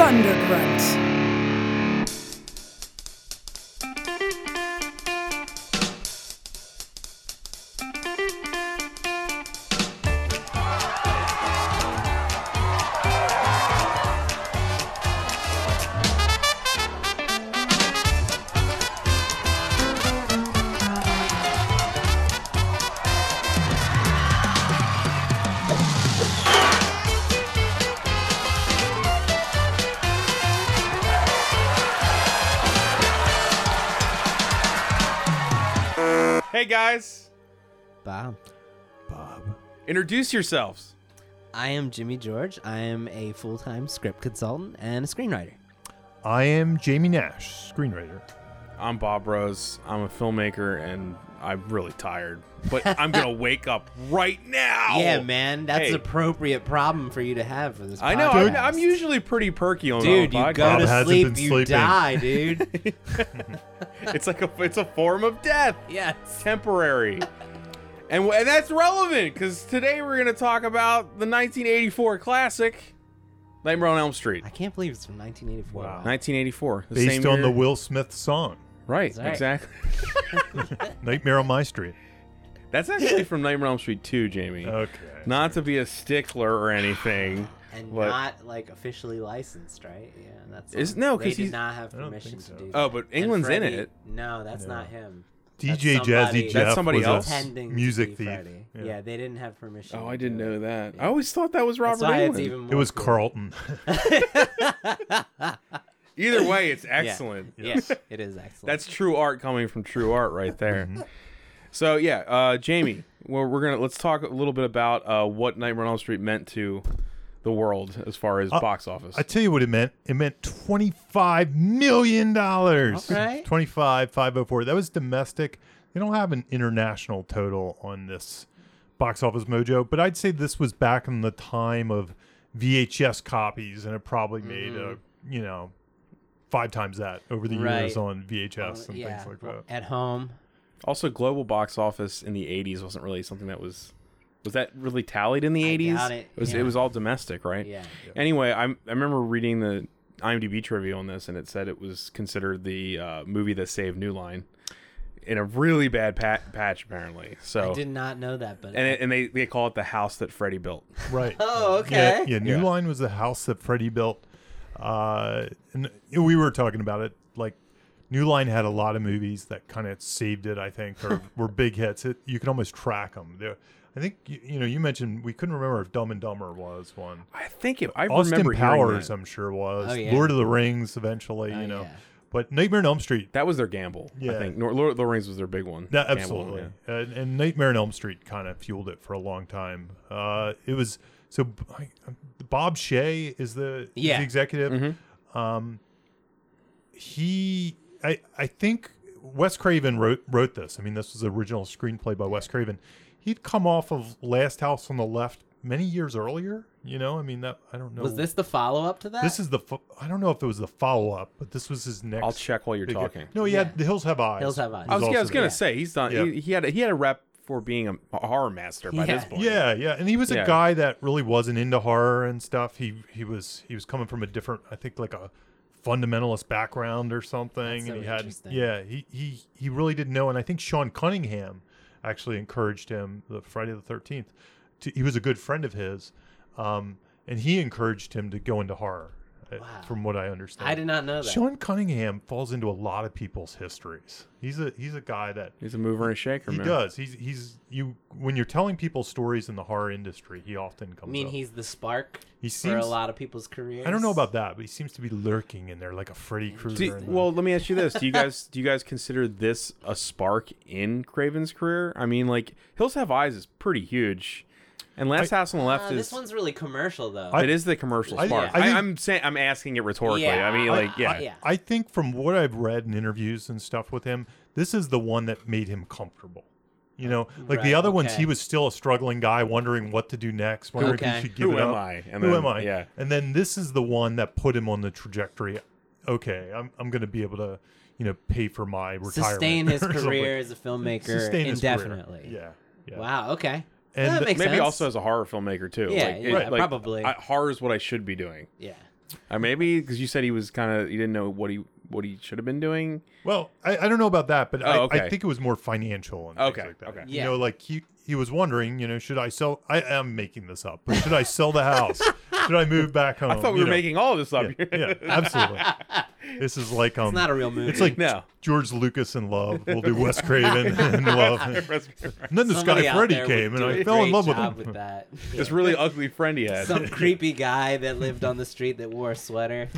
Thundergrunt. Hey guys, Bob. introduce yourselves. I am Jimmy George. I am a full-time script consultant and a screenwriter. I am Jamie Nash, screenwriter. I'm Bob Rose. I'm a filmmaker and I'm really tired, but I'm gonna wake up right now. Yeah, man, that's Hey. an appropriate problem for you to have for this podcast. I know. I'm usually pretty perky on Dude, the you podcast. go Bob to hasn't sleep, been you sleeping. die, dude. It's a form of death. Yes. Temporary. And that's relevant because today we're going to talk about the 1984 classic, Nightmare on Elm Street. I can't believe it's from 1984. Wow. 1984. The Based same on year. the Will Smith song, Right, That's right. exactly. Nightmare on My Street. That's actually from Nightmare on Elm Street 2, Jamie. Okay. Not to be a stickler or anything. And What? not like officially licensed, right? Yeah, that's No, they 'cause did he's- not have I don't permission think to so. do that. Oh, but And England's in Freddie- it. No, that's No. not him. DJ That's Jazzy somebody- Jeff That's somebody was else? a Pretending music to be thief. Freddie. Yeah, they didn't have permission. Oh, to I didn't do know it. that. Yeah. I always thought that was That's Robert why it's Englund. even more It was cool. Carlton. Either way, it's excellent. Yes, it is excellent. That's true art coming from true art right there. Mm-hmm. So yeah, Jamie, let's talk a little bit about what Nightmare on Elm Street meant to the world as far as box office. I tell you what it meant. It meant $25 million. Okay. 25,504. That was domestic. They don't have an international total on this Box Office Mojo, but I'd say this was back in the time of VHS copies, and it probably made Mm-hmm. 5 times that over the Right. years on VHS and yeah, things like that. at home. Also, global box office in the 80s wasn't really something that was that really tallied in the I 80s? doubt it, It yeah. was all domestic, right? Yeah. Anyway, I remember reading the IMDb trivia on this, and it said it was considered the movie that saved New Line in a really bad patch, apparently. So, I did not know that, but and they call it the house that Freddy built. Right. oh, okay. Yeah, New Yeah. Line was the house that Freddie built. And we were talking about it. Like, New Line had a lot of movies that kind of saved it, I think, or were big hits. You can almost track them. I think, you mentioned, we couldn't remember if Dumb and Dumber was one. I think I Austin remember hearing Powers, that. I'm sure, was. Oh, yeah. Lord of the Rings, eventually, Oh, you know. yeah. But Nightmare on Elm Street, That was their gamble. I Yeah. think Lord of the Rings was their big one. that, Gamble, absolutely. yeah. And Nightmare on Elm Street kind of fueled it for a long time. It was, so Bob Shea is the executive. Mm-hmm. I think Wes Craven wrote this. I mean, this was the original screenplay by Wes Craven. He'd come off of Last House on the Left many years earlier. I mean, that I don't know. Was this the follow-up to that? This is I don't know if it was the follow up, but this was his next. I'll check while you're big- talking. No, he Yeah. had The Hills Have Eyes. Hills Have Eyes. I was also gonna there. say he's done. Yeah. He had a rep for being a horror master by Yeah. this point. Yeah, and he was Yeah. a guy that really wasn't into horror and stuff. He was coming from a different, I think, like a fundamentalist background or something. That's so and he had, interesting. he really didn't know. And I think Sean Cunningham actually encouraged him. The Friday the 13th. He was a good friend of his, and he encouraged him to go into horror. Wow. From what I understand, I did not know that. Sean Cunningham falls into a lot of people's histories. He's a guy that He's a mover and a shaker, he man. does. When you're telling people stories in the horror industry, he often comes I mean, up. he's the spark He for seems. a lot of people's careers. I don't know about that, but he seems to be lurking in there like a Freddy Krueger. Well, let me ask you this: Do you guys consider this a spark in Craven's career? I mean, like Hills Have Eyes is pretty huge, and Last House on the Left is This one's really commercial, though. it is the commercial I- spark. I think- I'm asking it rhetorically. Yeah, I mean, like, yeah. yeah. I think from what I've read in interviews and stuff with him, this is the one that made him comfortable. Like the Right, other ones, okay. he was still a struggling guy, wondering what to do next, wondering if Okay. he should give Who it am up. I? And Who then- am I? Yeah. And then this is the one that put him on the trajectory. Okay, I'm going to be able to, pay for my retirement. Sustain his or something. career as a filmmaker Sustain his career. indefinitely. Yeah. Wow. Okay. And that makes Maybe sense. also as a horror filmmaker too. Yeah, like, yeah, probably. horror is what I should be doing. Yeah. Maybe because you said he was you didn't know what he should have been doing. Well, I don't know about that, but okay. I think it was more financial and things like that. Okay. Yeah. You know, like he was wondering, you know, should I sell? I am making this up, but should I sell the house? Should I move back home? I thought we were making all of this up. Yeah, absolutely. This is like It's not a real movie. It's like No. George Lucas in Love. We'll do Wes Craven in Love. And then this Somebody guy out Freddy there came, would and do I a fell in great love with job him. with that. This really ugly friend he had. Some creepy guy that lived on the street that wore a sweater.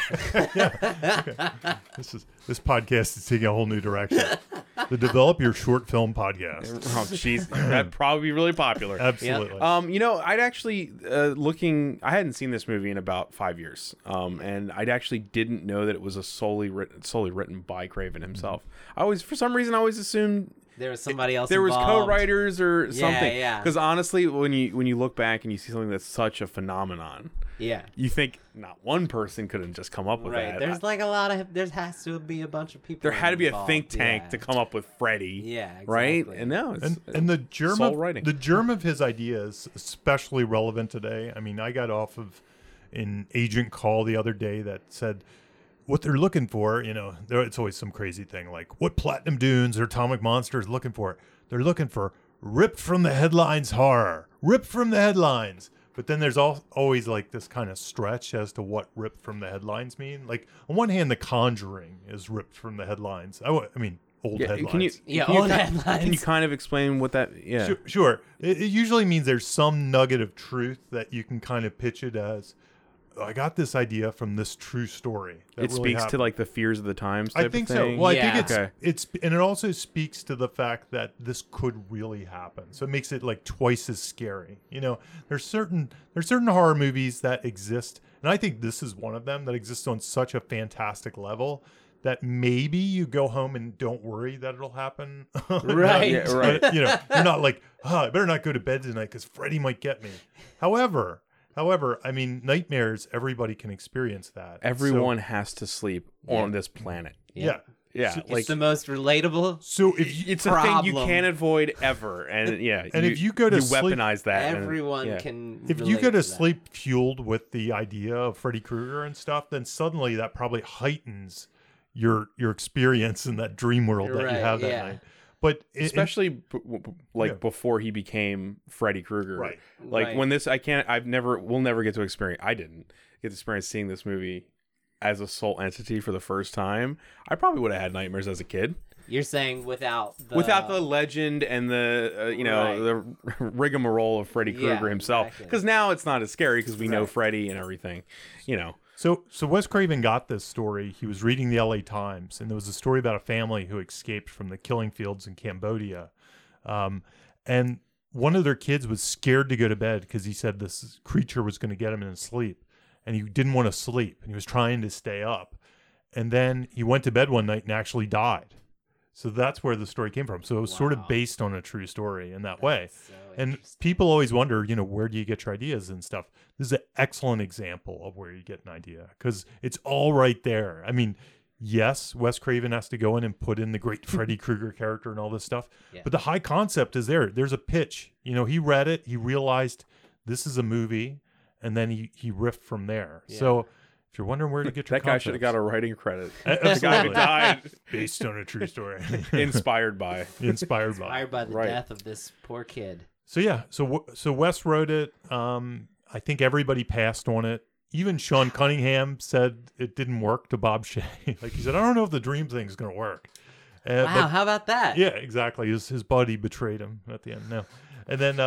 This podcast is taking a whole new direction. The Develop Your Short Film podcast. Oh, jeez, that'd probably be really popular. Absolutely. You know, I'd actually I hadn't seen this movie in about 5 years, and I actually didn't know that it was a solely written by Craven himself. For some reason, I always assumed There was somebody else. there was involved. co-writers or something. Yeah. Because honestly, when you look back and you see something that's such a phenomenon, Yeah. you think not one person couldn't just come up with Right. that. There's like a lot of. There has to be a bunch of people. There had to be a involved. think tank Yeah. to come up with Freddy. Yeah. Exactly. Right? And no, it's, and the germ soul of writing. the germ of his idea is especially relevant today. I mean, I got off of an agent call the other day that said what they're looking for. You know, it's always some crazy thing like what Platinum Dunes or Atomic Monsters looking for. They're looking for ripped from the headlines horror, ripped from the headlines. But then there's always like this kind of stretch as to what ripped from the headlines mean. Like on one hand, The Conjuring is ripped from the headlines. I mean, old headlines. Can you headlines. Can you kind of explain what that? Yeah. Sure. It usually means there's some nugget of truth that you can kind of pitch it as. I got this idea from this true story. That It really speaks to happened. like the fears of the times. I Type think of so. thing. Well, Yeah. I think Okay. it's and it also speaks to the fact that this could really happen. So it makes it like twice as scary. You know, there's certain horror movies that exist, and I think this is one of them that exists on such a fantastic level that maybe you go home and don't worry that it'll happen. Right. Yeah, right. But, you know, you're not like, I better not go to bed tonight because Freddy might get me. However, I mean, nightmares, everybody can experience that. Everyone has to sleep on this planet. Yeah. Yeah, So- like It's the most relatable. So if you, it's a thing you problem. can't avoid ever, and yeah, And if you go to sleep- weaponize that, and- Everyone yeah. can. if you relate go to that. sleep fueled with the idea of Freddy Krueger and stuff, then suddenly that probably heightens your experience in that dream world that you Right, have that yeah. night. But especially Yeah. before he became Freddy Krueger. Right. Like Right. when this, we'll never get to experience. I didn't get to experience seeing this movie as a sole entity for the first time. I probably would have had nightmares as a kid You're saying without without the legend and the Right. the rigmarole of Freddy Krueger Yeah, himself. exactly. Because now it's not as scary because we know Right. Freddy and everything. You know. So Wes Craven got this story. He was reading the LA Times, and there was a story about a family who escaped from the killing fields in Cambodia. And one of their kids was scared to go to bed because he said this creature was going to get him in his sleep. And he didn't want to sleep, and he was trying to stay up. And then he went to bed one night and actually died. So that's where the story came from. So it was sort of Wow. based on a true story in that way. So And interesting. people always wonder, where do you get your ideas and stuff? This is an excellent example of where you get an idea because it's all right there. I mean, yes, Wes Craven has to go in and put in the great Freddy Krueger character and all this stuff, Yeah. but the high concept is there. There's a pitch. He read it. He realized this is a movie, and then he riffed from there. Yeah. So if you're wondering where to get your That guy should have got a concepts- writing credit. Absolutely. The guy who died based on a true story, inspired by. inspired by. Inspired by the Right. death of this poor kid. So yeah, so Wes wrote it. I think everybody passed on it. Even Sean Cunningham said it didn't work to Bob Shea. Like he said, I don't know if the dream thing is going to work. Wow, But how about that? yeah, exactly. His buddy betrayed him at the end. No, and then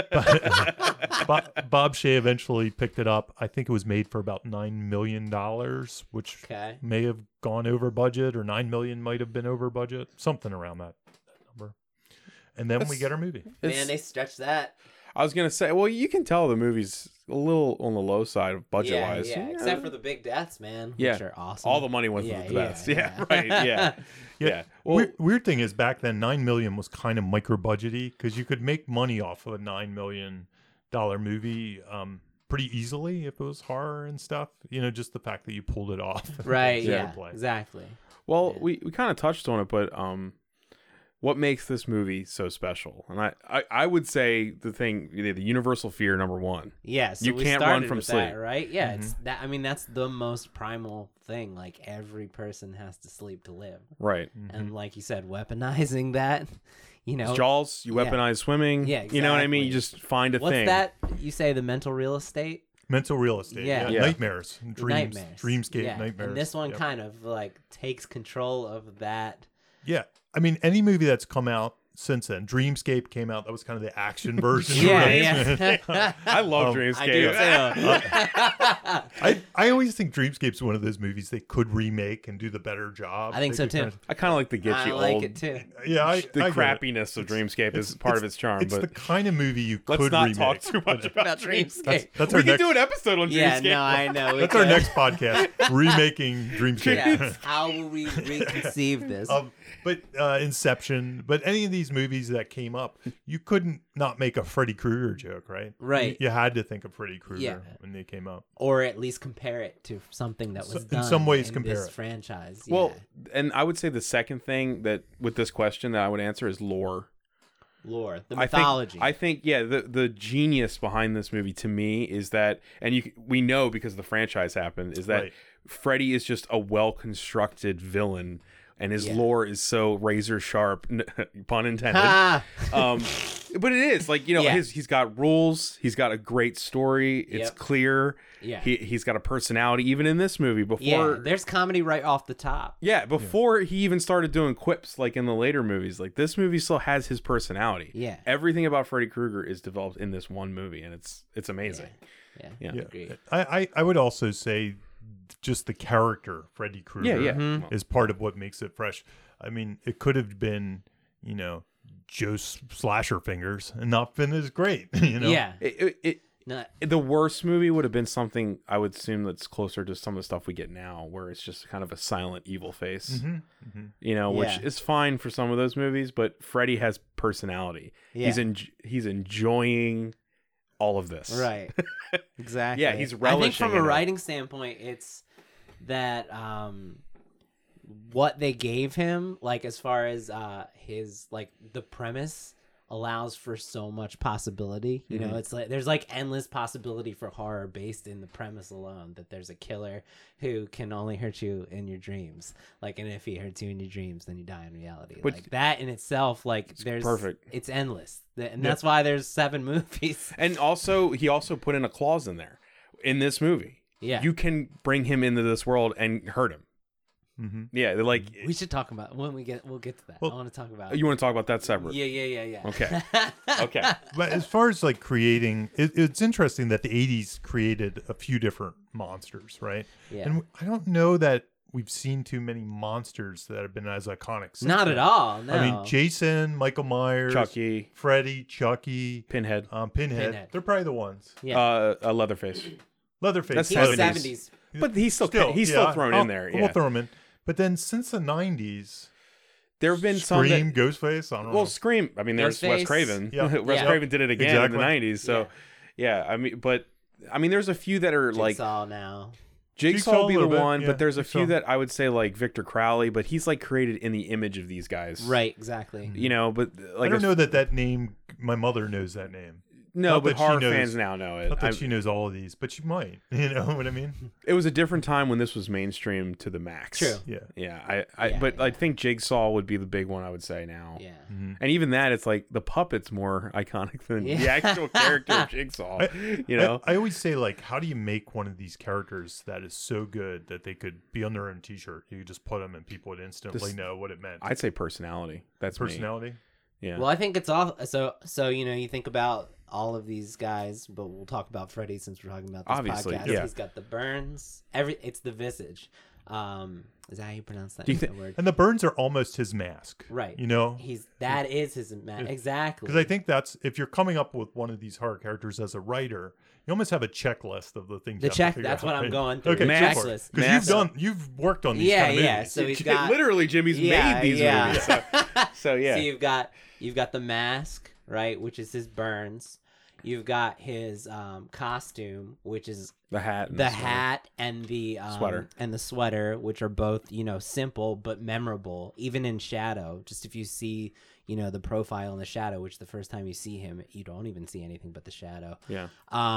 Bob Shea eventually picked it up. I think it was made for about $9 million, which Okay. may have gone over budget, or $9 million might have been over budget, something around that number. And then we That's- get our movie. It's- Man, they stretched that. I was gonna say, well, you can tell the movie's a little on the low side of budget wise. Yeah, except for the big deaths, man. Yeah. Which are awesome. all the money went Yeah, to the yeah, best. yeah. Yeah, right. Yeah, yeah. Well, Weird thing is, back then, $9 million was kind of micro budgety because you could make money off of a $9 million movie pretty easily if it was horror and stuff. Just the fact that you pulled it off. Right, Fair yeah, play. exactly. well, Yeah. we kind of touched on it, but what makes this movie so special? And I would say the universal fear number one. Yeah, so You we can't started run from with that, sleep. right? Yeah, it's that. I mean, that's the most primal thing. Like every person has to sleep to live, Right. and like you said, weaponizing that. You know, Jaws, you Yeah. weaponize swimming. Yeah, You know what I mean? You exactly. just find a what's thing. that? You say the mental real estate. Mental real estate. Yeah. Yeah. Nightmares. Dreams. Nightmares. Dreamscape. Yeah. Nightmares. And this one Yep. kind of like takes control of that. Yeah. I mean, any movie that's come out since then. Dreamscape came out. That was kind of the action version. Yeah, right? yeah. I love I Dreamscape. do too. I always think Dreamscape's one of those movies they could remake and do the better job. I think They so could too. kind of- I kind of like the get I you like old. it too. yeah, The I get it. crappiness of Dreamscape is part of its charm. It's but the kind of movie you let's could not remake. talk too much about About Dreamscape. Dreamscape. That's We our can next. do an episode on Yeah, Dreamscape. no, I know. we That's our could. next podcast. Remaking Dreamscape. Yeah. How will we reconceive this? But Inception, but any of these movies that came up, you couldn't not make a Freddy Krueger joke, right? Right. You had to think of Freddy Krueger Yeah. when they came up. Or at least compare it to something that was So- in done some ways in compare this it. franchise. Well, Yeah. and I would say the second thing that with this question that I would answer is lore. Lore, the I mythology. think yeah, the genius behind this movie to me is that, and we know because the franchise happened, is that Right. Freddy is just a well constructed villain, and his Yeah. lore is so razor sharp, pun intended. Ah! But it is like, you know, Yeah. he's got rules, he's got a great story, it's Yep. clear. Yeah. He's got a personality even in this movie Yeah, before. there's comedy right off the top. Yeah, before he even started doing quips like in the later movies, like this movie still has his personality. Yeah. Everything about Freddy Krueger is developed in this one movie, and it's amazing. Yeah. Yeah. Yeah. Agreed. I would also say just the character Freddy Krueger Yeah. Mm-hmm. is part of what makes it fresh. I mean, it could have been, you know, Joe Slasher Fingers and not been as great, you know? Yeah. It the worst movie would have been something I would assume that's closer to some of the stuff we get now, where it's just kind of a silent evil face, you know, which Yeah. is fine for some of those movies, but Freddy has personality. Yeah. He's enjoying all of this. Right. Exactly. Yeah, he's I think relishing from a in it. writing standpoint, it's that what they gave him, like as far as his like the premise allows for so much possibility. You know, it's like there's like endless possibility for horror based in the premise alone, that there's a killer who can only hurt you in your dreams. Like, and if he hurts you in your dreams, then you die in reality. But- like that in itself, like there's perfect. It's endless. And that's why there's 7 movies. And also, he also put in a clause in there in this movie. Yeah. You can bring him into this world and hurt him. Mm-hmm. Yeah, they're like, We should talk about we'll get to that. Well, I want to talk about you want to talk about that separate? Yeah. Okay. Okay. But as far as like creating, it's interesting that the 80s created a few different monsters, right? Yeah. And I don't know that we've seen too many monsters that have been as iconic. since Not then. at all. No. I mean, Jason, Michael Myers, Chucky, Freddy, Chucky, Pinhead, Pinhead. They're probably the ones. Yeah. Leatherface. Leatherface. That's He was 70s. 70s. But he's still thrown in there. We'll Yeah. throw him in. But then since the 90s, There have been some Scream, that, Ghostface. I don't know. well, Scream. I mean, there's Wes Ghostface. Craven. Yeah. Wes Yeah. Craven did it again in the Exactly. 90s. So, yeah. I mean, but I mean, there's a few that are like Jigsaw now. Jigsaw would be a the little bit, one, yeah, but there's a few Jigsaw. that I would say like Victor Crowley, but he's like created in the image of these guys, Right, exactly. You know, but like I don't know that name. My mother knows that name. No, Not but that she horror knows- fans now know it. Not that she knows all of these, but she might. You know what I mean? It was a different time when this was mainstream to the max. True. Yeah. Yeah, Yeah, but yeah. I think Jigsaw would be the big one I would say now. Yeah. And even that, it's like the puppet's more iconic than the Yeah. actual character of Jigsaw. You know, I always say, like, how do you make one of these characters that is so good that they could be on their own T-shirt? You could just put them and people would instantly know what it meant. I'd say personality. That's me. Personality. Yeah. Well, I think it's all so you know, you think about all of these guys, but we'll talk about Freddy since we're talking about this Obviously, podcast. yeah. He's got the burns. It's the visage. Is that how you pronounce that Do you thi- word? And the burns are almost his mask. Right. You know? That is his exactly. Because I think that's, if you're coming up with one of these horror characters as a writer, you almost have a checklist of the things The you have to check. figure That's out, what I'm right? going through. Okay, the Mask. checklist. Because you've worked on these Yeah, kind of yeah. movies. So he's got literally Jimmy's made these movies. So yeah. So you've got the mask, right, which is his burns. You've got his costume, which is The hat. And the sweater. hat and the Sweater. and the sweater, which are both, you know, simple but memorable, even in shadow. Just if you see, you know, the profile in the shadow, which the first time you see him, you don't even see anything but the shadow. Yeah.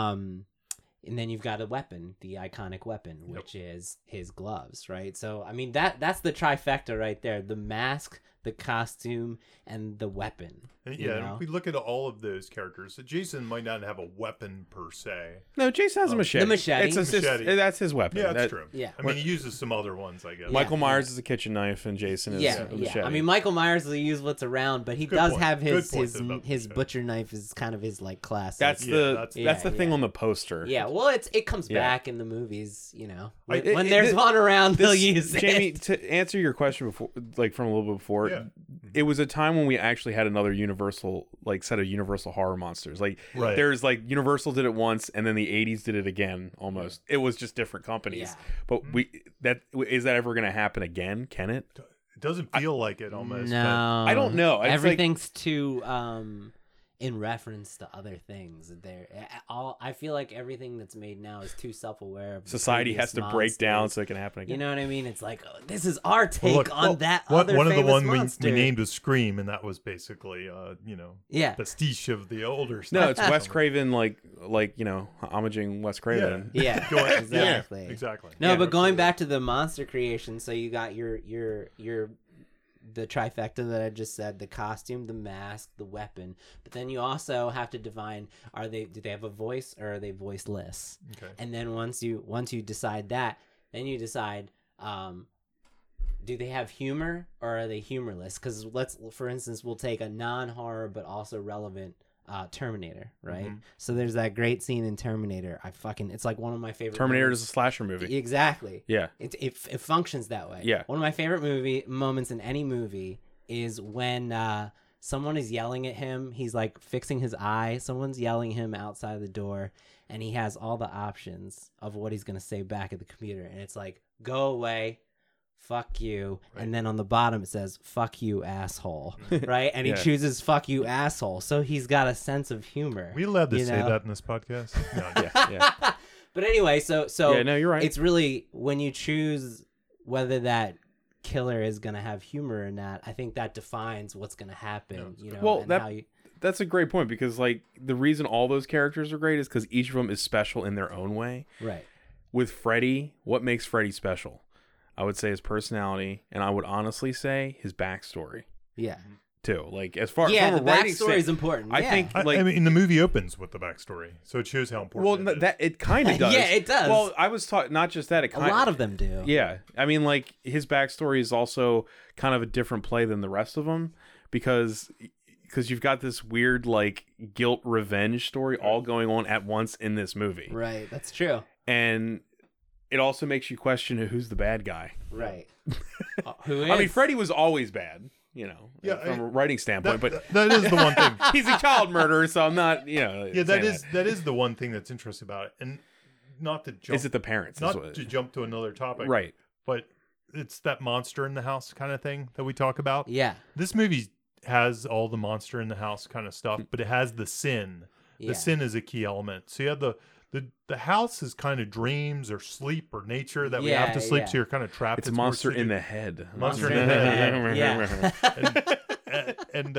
And then you've got a weapon, the iconic weapon, which is his gloves, right? So I mean that's the trifecta right there: the mask, the costume, and the weapon. And you yeah, know? if we look at all of those characters, Jason might not have a weapon per se. No, Jason has a machete. The machete. Machete. That's his weapon. Yeah, that's That- true. Yeah. I mean, he uses some other ones, I guess. Michael Yeah. Myers is a kitchen knife, and Jason is Yeah, a yeah. machete. I mean, Michael Myers will use what's around, but he Good does point. have Good his point his about his the butcher knife is kind of his like classic. that's Yeah, the that's- that's the Yeah, thing yeah. on the poster. Yeah, well, it comes Yeah. back in the movies, you know. I- When there's one around, they'll use Jamie, it. to answer your question before, like from a little bit before, Yeah. it was a time when we actually had another Universal, like set of Universal horror monsters. Like Right. there's like Universal did it once, and then the '80s did it again. Almost, it was just different companies. Yeah. But is that ever going to happen again? Can it? It doesn't feel like it almost. No, I don't know. It's like- Everything's too in reference to other things. I feel like everything that's made now is too self-aware of the Society has previous to break down monsters. so it can happen again. You know what I mean? It's like, oh, this is our take Well, look, on that one other of the famous one monster. we named was Scream, and that was basically, you know, Yeah. pastiche of the older stuff. No, it's Wes Craven, like you know, homaging Wes Craven. Yeah, Going- exactly. Yeah, exactly. No, Yeah, but going absolutely. back to the monster creation, so you got your the trifecta that I just said: the costume, the mask, the weapon. But then you also have to define: do they have a voice or are they voiceless? Okay. And then once you decide that, then you decide: do they have humor or are they humorless? Because for instance, we'll take a non-horror but also relevant Terminator, right? Mhm. So there's that great scene in Terminator. It's like one of my favorite. Terminator movies. is a slasher movie. Exactly. Yeah. It functions that way. Yeah. One of my favorite moments in any movie is when someone is yelling at him. He's like fixing his eye. Someone's yelling him outside the door, and he has all the options of what he's gonna say back at the computer, and it's like, "Go away." Fuck you. Right. And then on the bottom it says, "Fuck you, asshole." Right? And he Yeah. chooses "fuck you, asshole." So he's got a sense of humor. We allowed to you say know? that in this podcast? No, Yeah. But anyway, so Yeah, no, you're right. It's really when you choose whether that killer is going to have humor or not. I think that defines what's going to happen. You know, Well, and that- how you, That's a great point because like the reason all those characters are great is because each of them is special in their own way. right. With Freddy, what makes Freddy special? I would say his personality, and I would honestly say his backstory Yeah. too. Like as far Yeah, from the a writing backstory is important. I yeah. think I, like I mean, the movie opens with the backstory, so it shows how well important. it is. that it kind of does. Yeah, it does. Well, I was taught not just that. It a kind lot of them do. Yeah, I mean, like his backstory is also kind of a different play than the rest of them because you've got this weird like guilt revenge story all going on at once in this movie, Right. That's true. and it also makes you question who's the bad guy. Right. Who is? I mean, Freddy was always bad, you know, Yeah, from a writing standpoint, but that is the one thing. he's a child murderer, so I'm not, you know. Yeah, saying that is the one thing that's interesting about it, and not to jump. Is it the parents? not That's what- to jump to another topic, right. But it's that monster in the house kind of thing that we talk about. Yeah. This movie has all the monster in the house kind of stuff, but it has the sin. Yeah. The sin is a key element. So you have the house is kind of dreams or sleep or nature that we have Yeah, to sleep. yeah. So you're kind of trapped. It's a more monster in rigid. the head. Monster in the head, Yeah. and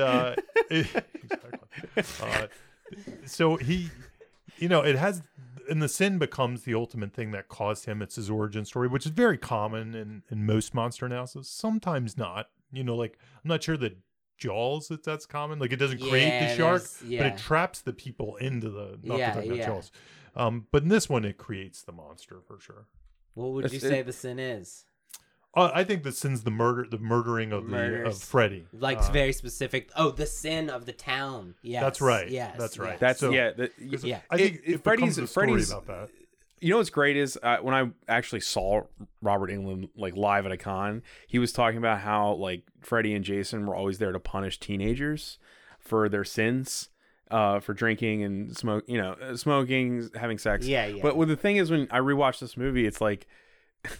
exactly. So he, you know, it has, and the sin becomes the ultimate thing that caused him. It's his origin story, which is very common in most monster analysis. Sometimes not. You know, like I'm not sure that Jaws that's common. Like it doesn't create Yeah, the shark, there's- but yeah. it traps the people into the. Not Yeah, to talk about yeah. Jaws. But in this one, it creates the monster for sure. What would you It's- say the sin is? I think the sin's the murdering of Murders. Freddy. Like very specific. Oh, the sin of the town. Yes. That's right. Yes. That's right. yes. That's So- Yeah. I think it Freddy's becomes a story Freddy's about that. You know what's great is when I actually saw Robert Englund like live at a con, he was talking about how like Freddy and Jason were always there to punish teenagers for their sins, for drinking and smoking, having sex. Yeah, yeah. But the thing is, when I rewatched this movie, it's like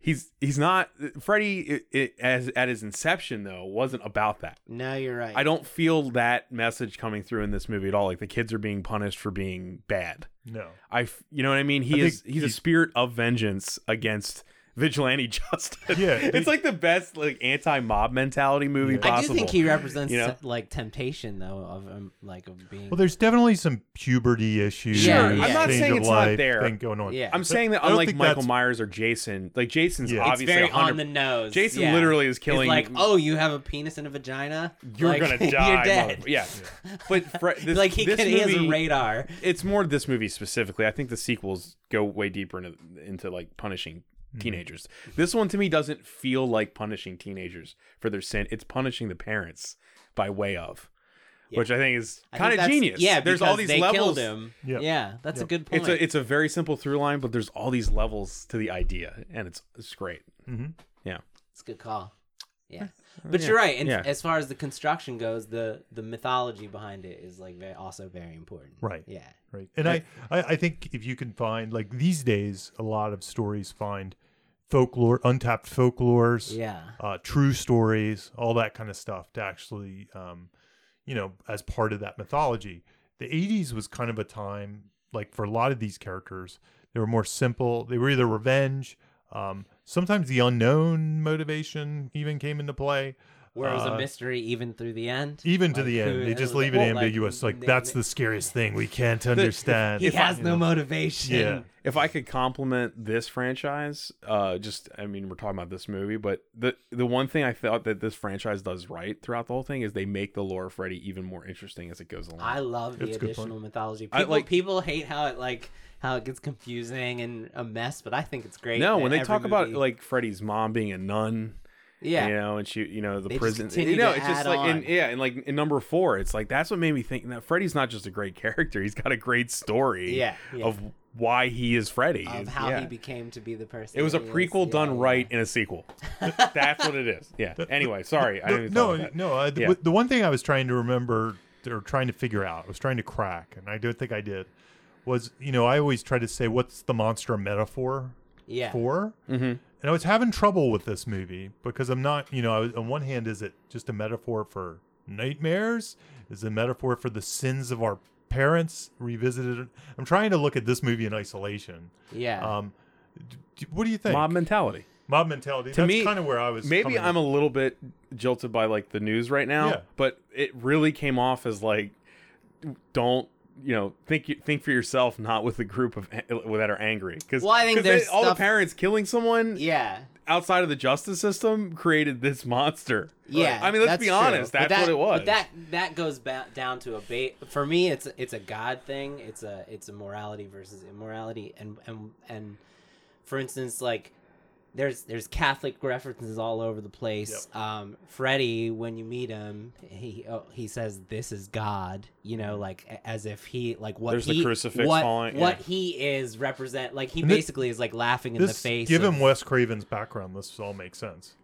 he's not Freddy as at his inception though wasn't about that. No, you're right. I don't feel that message coming through in this movie at all. Like the kids are being punished for being bad. No. You know what I mean? He's a spirit of vengeance against vigilante justice. Yeah, it's like the best like anti-mob mentality movie possible. I do think he represents you know? like temptation though of being. Well, there's definitely some puberty issues. Sure, I'm not change saying of it's life not there. thing going on. Yeah. I'm saying that I don't unlike think Michael that's- Myers or Jason, like Jason's Yeah. it's obviously very 100 on the nose. Jason yeah. literally is killing. He's like, oh, you have a penis and a vagina. You're Like, gonna die. You're dead. Yeah. But this, Like he this has a movie, radar. It's more this movie specifically. I think the sequels go way deeper into like punishing teenagers. This one to me doesn't feel like punishing teenagers for their sin. It's punishing the parents by way of, which I think is I kind think of that's- genius. Yeah, there's all these they levels. killed him. Yep. Yeah, that's a Yep. good point. It's a very simple through line, but there's all these levels to the idea, and it's great. Mm-hmm. Yeah. It's a good call. Yeah, but you're right. And Yeah. as far as the construction goes, the mythology behind it is like also very important. Right. Yeah. Right. And I think if you can find, like these days, a lot of stories find folklore, untapped folklores, Yeah. true stories, all that kind of stuff to actually, as part of that mythology. The 80s was kind of a time, like for a lot of these characters, they were more simple. They were either revenge, sometimes the unknown motivation even came into play. Where it was a mystery even through the end. Even to Like, the end. who- They just like, leave it well, ambiguous. Like, that's the scariest thing. We can't understand. He has no motivation. Yeah. If I could compliment this franchise, we're talking about this movie, but the one thing I thought that this franchise does right throughout the whole thing is they make the lore of Freddy even more interesting as it goes along. I love the That's a good additional point. mythology. I People hate how it gets confusing and a mess, but I think it's great. No, that when they every talk about movie- like Freddy's mom being a nun, yeah, and she, the They just prison, continue to it's just add like, on. and like in number 4, it's like that's what made me think that Freddy's not just a great character; he's got a great story, Yeah. of why he is Freddy, of how he became to be the person. It was a that he is. prequel done Yeah, right in a sequel. That's what it is. Yeah. Anyway, sorry, I didn't. Yeah. The one thing I was trying to remember or trying to figure out, I was trying to crack, and I don't think I did, was, I always try to say, what's the monster a metaphor Yeah. for? Mm-hmm. And I was having trouble with this movie because I'm not, on one hand, is it just a metaphor for nightmares? Is it a metaphor for the sins of our parents revisited? I'm trying to look at this movie in isolation. Yeah. What do you think? Mob mentality. Mob mentality. To That's me, kind of where I was. Maybe I'm a little bit jilted by like the news right now, Yeah. but it really came off as like, don't think for yourself, not with a group of that are angry. Because Well, I think there's all the stuff- parents killing someone yeah. outside of the justice system created this monster. Yeah, I mean, let's that's be true. honest. But That's what it was. But that goes down to a for me. It's a God thing. It's a morality versus immorality. And for instance, like there's Catholic references all over the place. Yep. Freddy, when you meet him, he says, "This is God." Like as if he like what There's he the crucifix what falling, what yeah. he is represent. Like he And basically is like laughing in the face. Given of- Wes Craven's background, this all makes sense.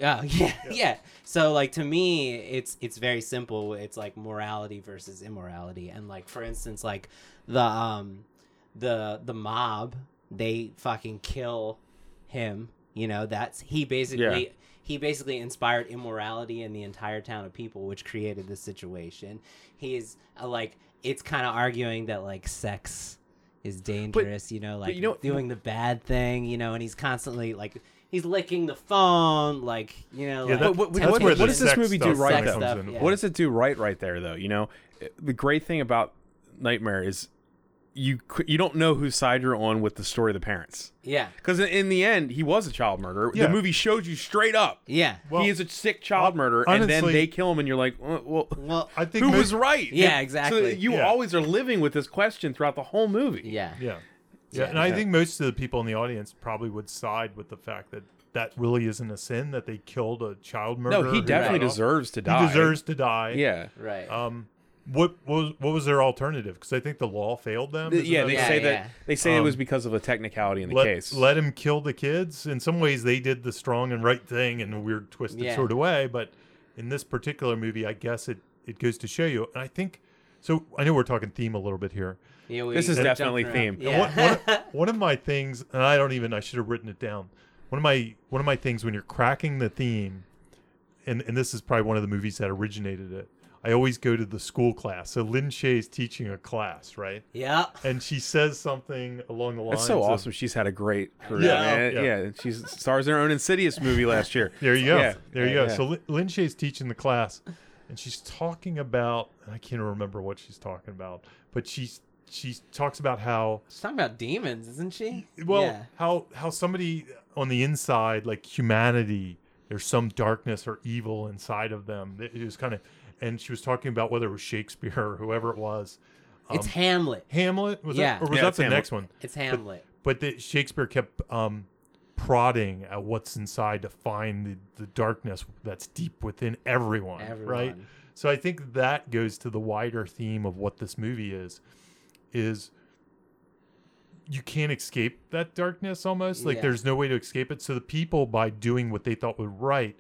yeah. So like to me, it's very simple. It's like morality versus immorality, and like for instance, like the mob, they fucking kill him. That's he basically inspired immorality in the entire town of people, which created this situation. He's like it's kind of arguing that like sex is dangerous, doing the bad thing, and he's constantly like he's licking the phone, like that's what where the does this sex movie do stuff right kinda though? comes Stuff, in. yeah. What does it do right there though? The great thing about Nightmare is you don't know whose side you're on with the story of the parents. yeah, Because in the end, he was a child murderer. Yeah. The movie showed you straight up. yeah. Well, he is a sick child murderer, and then honestly- they kill him, and you're like, well, Well, I think who most- was right? Yeah, So exactly. you Yeah. always are living with this question throughout the whole movie. yeah. Yeah, and I think most of the people in the audience probably would side with the fact that really isn't a sin, that they killed a child murderer. No, he who definitely got off. deserves to He die. deserves to die. Yeah. Right. What was their alternative? Because I think the law failed them. Isn't Yeah, that they right? say yeah. that they say it was because of a technicality in the case. Let him kill the kids. In some ways, they did the strong and right thing in a weird, twisted Yeah. sort of way. But in this particular movie, I guess it goes to show you. And I think so. I know we're talking theme a little bit here. Yeah, This is jumped definitely around. theme. And Yeah. one of my things, and I should have written it down. one of my things when you're cracking the theme, and this is probably one of the movies that originated it. I always go to the school class. So Lin Shaye's teaching a class, right? Yeah. And she says something along the lines. That's so of, awesome. She's had a great career, Yeah, man. yeah. Yeah, she stars in her own Insidious movie last year. There you go. Yeah. There you go. Yeah. So Lin Shaye's teaching the class, and she's talking about. I can't remember what she's talking about, but she talks about how She's talking about demons, isn't she? well Yeah. how somebody on the inside, like humanity, there's some darkness or evil inside of them. It was kind of, and she was talking about whether it was Shakespeare or whoever it was. It's Hamlet. Hamlet was Yeah. that, or was Yeah, that it's the Hamlet. next one? It's Hamlet. But Shakespeare kept prodding at what's inside to find the darkness that's deep within everyone, right? Everyone. So I think that goes to the wider theme of what this movie is you can't escape that darkness almost. Like Yeah. there's no way to escape it. So the people, by doing what they thought was right,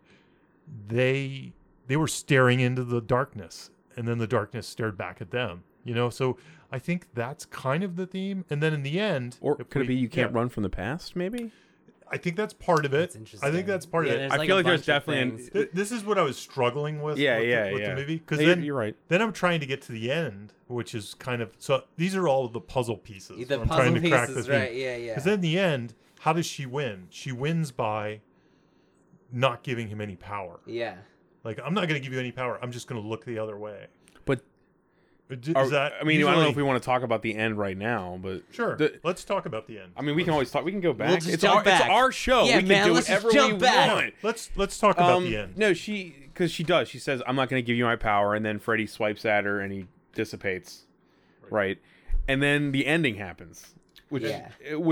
they were staring into the darkness, and then the darkness stared back at them. You know, so I think that's kind of the theme. And then in the end, Or if could it be you can't yeah, run from the past? Maybe. I think that's part of it. That's interesting. I think that's part Yeah, of it. there's I like feel a like there's bunch of definitely things. This is what I was struggling with. Yeah, with yeah, with yeah. the movie, because No, then you're right. Then I'm trying to get to the end, which is kind of so. These are all of the puzzle pieces. The I'm trying puzzle to crack the pieces, theme. right? Yeah, yeah. Because then in the end, how does she win? She wins by not giving him any power. Yeah. Like, I'm not going to give you any power. I'm just going to look the other way. But Is that? I mean, I don't know usually- if we want to talk about the end right now, but Sure. Let's talk about the end. I mean, we can always talk. We can go back. just It's jump back. it's our show. Yeah, we can man, do let's just whatever jump we back. want. Let's talk about the end. No, because she does. She says, "I'm not going to give you my power," and then Freddy swipes at her and he dissipates, right? And then the ending happens, which Yeah.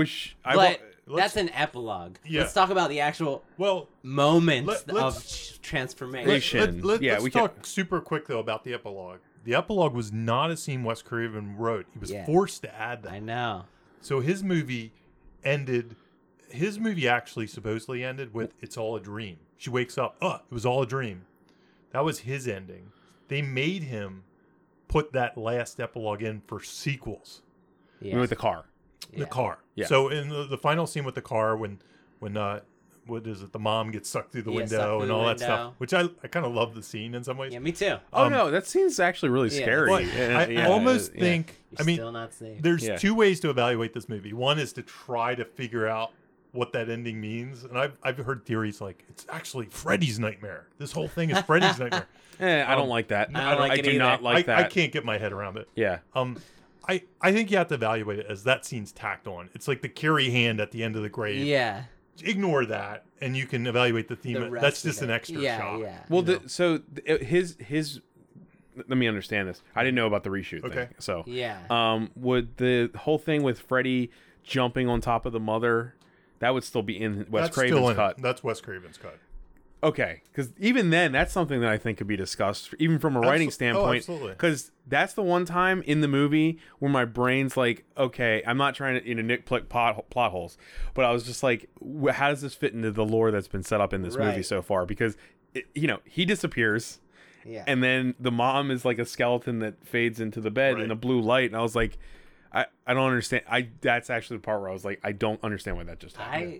I But that's an epilogue. Yeah. Let's talk about the actual Well, moments let's- of transformation. Creation. Yeah, let's we can- talk super quick though about the epilogue. The epilogue was not a scene Wes Craven wrote. He was Yeah. forced to add that. I know. So his movie ended. His movie actually supposedly ended with "It's all a dream." She wakes up. It was all a dream. That was his ending. They made him put that last epilogue in for sequels. Yeah. with the car. The car. Yeah. So in the final scene with the car, when what is it? The mom gets sucked through the Yeah, window sucked through and the all that window. stuff, which I kind of love the scene in some ways. Yeah, me too. Oh no, that scene's actually really Yeah. scary. But I Yeah, almost yeah. think. You're I mean, still not safe. there's Yeah. two ways to evaluate this movie. One is to try to figure out what that ending means, and I've heard theories like it's actually Freddy's nightmare. This whole thing is Freddy's nightmare. I don't like that. I don't like it do not either. like that. I can't get my head around it. Yeah. I think you have to evaluate it as that scene's tacked on. It's like the Carrie hand at the end of the grave. Yeah. Ignore that, and you can evaluate the theme. The rest That's of just an it. extra Yeah, shot. yeah. Well, you know? his. Let me understand this. I didn't know about the reshoot Okay. thing. So Yeah. would the whole thing with Freddy jumping on top of the mother, that would still be in Wes That's still Craven's in cut? it. That's Wes Craven's cut. Okay, because even then, that's something that I think could be discussed, even from a writing standpoint. absolutely. Because that's the one time in the movie where my brain's like, okay, I'm not trying to nitpick plot holes, but I was just like, how does this fit into the lore that's been set up in this movie Right. so far? Because he disappears, Yeah. and then the mom is like a skeleton that fades into the bed in Right. a blue light, and I was like, I don't understand. That's actually the part where I was like, I don't understand why that just happened.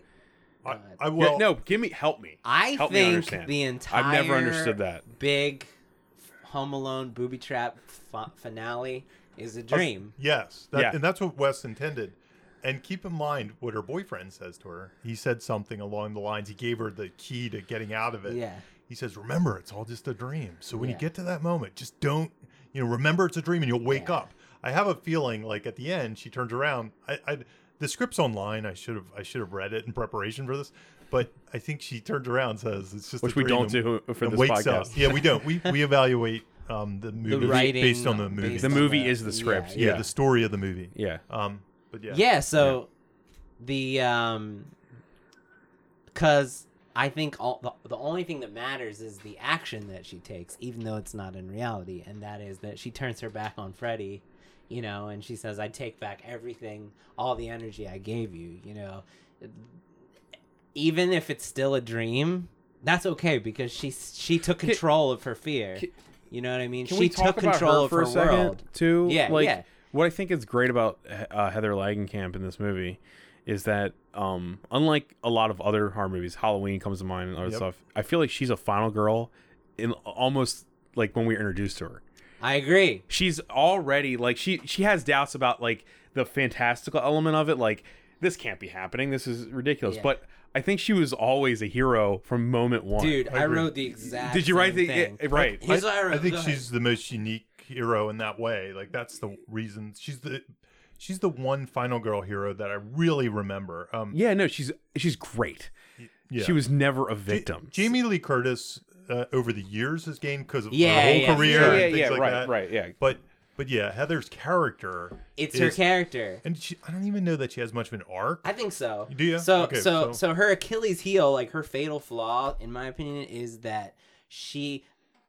I will. No, help me. I Help me think understand. the entire I've never understood that. big Home Alone booby trap finale is a dream. Yes, Yeah. and that's what Wes intended. And keep in mind what her boyfriend says to her. He said something along the lines. He gave her the key to getting out of it. Yeah. He says, "Remember, it's all just a dream. So when you Yeah. get to that moment, just don't, remember it's a dream, and you'll wake Yeah. up." I have a feeling like at the end she turns around. The script's online. I should have read it in preparation for this, but I think she turns around and says it's just Which a we dream don't do for and this wakes up. podcast. Yeah, we don't. We evaluate the movie writing based on the movie. based The on movie is the yeah, script. yeah, the story of the movie. Yeah. But yeah. Yeah, so the because I think the only thing that matters is the action that she takes, even though it's not in reality, and that is that she turns her back on Freddy, and she says, "I take back everything, all the energy I gave you," even if it's still a dream, that's okay because she took control of her fear. You know what I mean? Can She we talk took about control her of for her a second world. too? Yeah, like, yeah. What I think is great about Heather Langenkamp in this movie is that unlike a lot of other horror movies, Halloween comes to mind and other stuff. I feel like she's a final girl in almost like when we were introduced to her. I agree. She's already like she has doubts about like the fantastical element of it. Like, this can't be happening. This is ridiculous. Yeah. But I think she was always a hero from moment one. Dude, I wrote the exact Did you write same the thing. right? Here's what I wrote. I think Go ahead. she's the most unique hero in that way. Like, that's the reason she's the one final girl hero that I really remember. Yeah, no, she's great. Yeah. She was never a victim. Jamie Lee Curtis over the years has gained because of her Yeah, whole yeah, career sure. and things like that. right, yeah. But yeah, Heather's character. It's her is- character. And I don't even know that she has much of an arc. I think so. Do you? So, Okay, so her Achilles heel, like her fatal flaw, in my opinion, is that she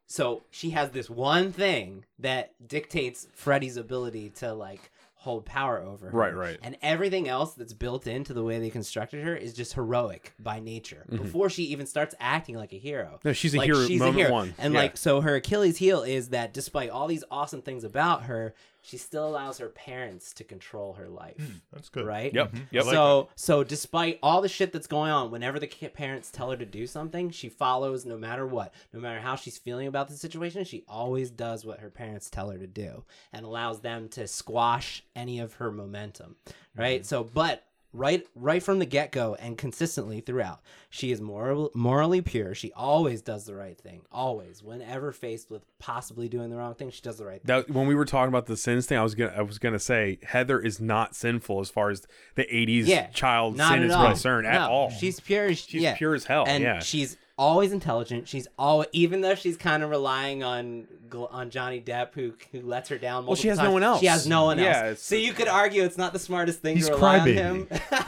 has this one thing that dictates Freddy's ability to like hold power over her. Right. And everything else that's built into the way they constructed her is just heroic by nature. Before she even starts acting like a hero. No, she's a Like, hero she's a moment hero. one. And Yeah. like, so her Achilles heel is that despite all these awesome things about her, she still allows her parents to control her life. That's good. Right? Yep. Yep. So despite all the shit that's going on, whenever the parents tell her to do something, she follows no matter what. No matter how she's feeling about the situation, she always does what her parents tell her to do and allows them to squash any of her momentum. Right? So, but right from the get-go and consistently throughout, she is morally pure. She always does the right thing. Always. Whenever faced with possibly doing the wrong thing, she does the right thing. That, when we were talking about the sins thing, I was gonna say Heather is not sinful as far as the 80s child not sin at is all. concerned at No, all. She's pure. She's pure as hell. And yeah. she's always intelligent. She's always, even though she's kind of relying on Johnny Depp, who lets her down. Well, she multiple has no times. one else. She has no one Yeah, else. So you could argue it's not the smartest thing He's to rely on crybaby. him.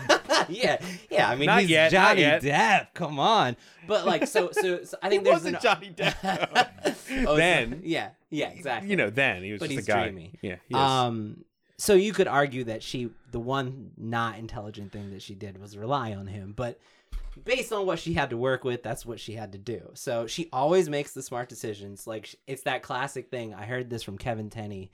yeah. I mean, Not he's yet, Johnny not Depp. Come on. But like, so I think there's Johnny Depp. Oh, Then. yeah, exactly. You know, then he was But just a he's guy. dreamy. Yeah. He is. So you could argue that the one not intelligent thing that she did was rely on him, but based on what she had to work with, that's what she had to do. So she always makes the smart decisions. Like, it's that classic thing. I heard this from Kevin Tenney,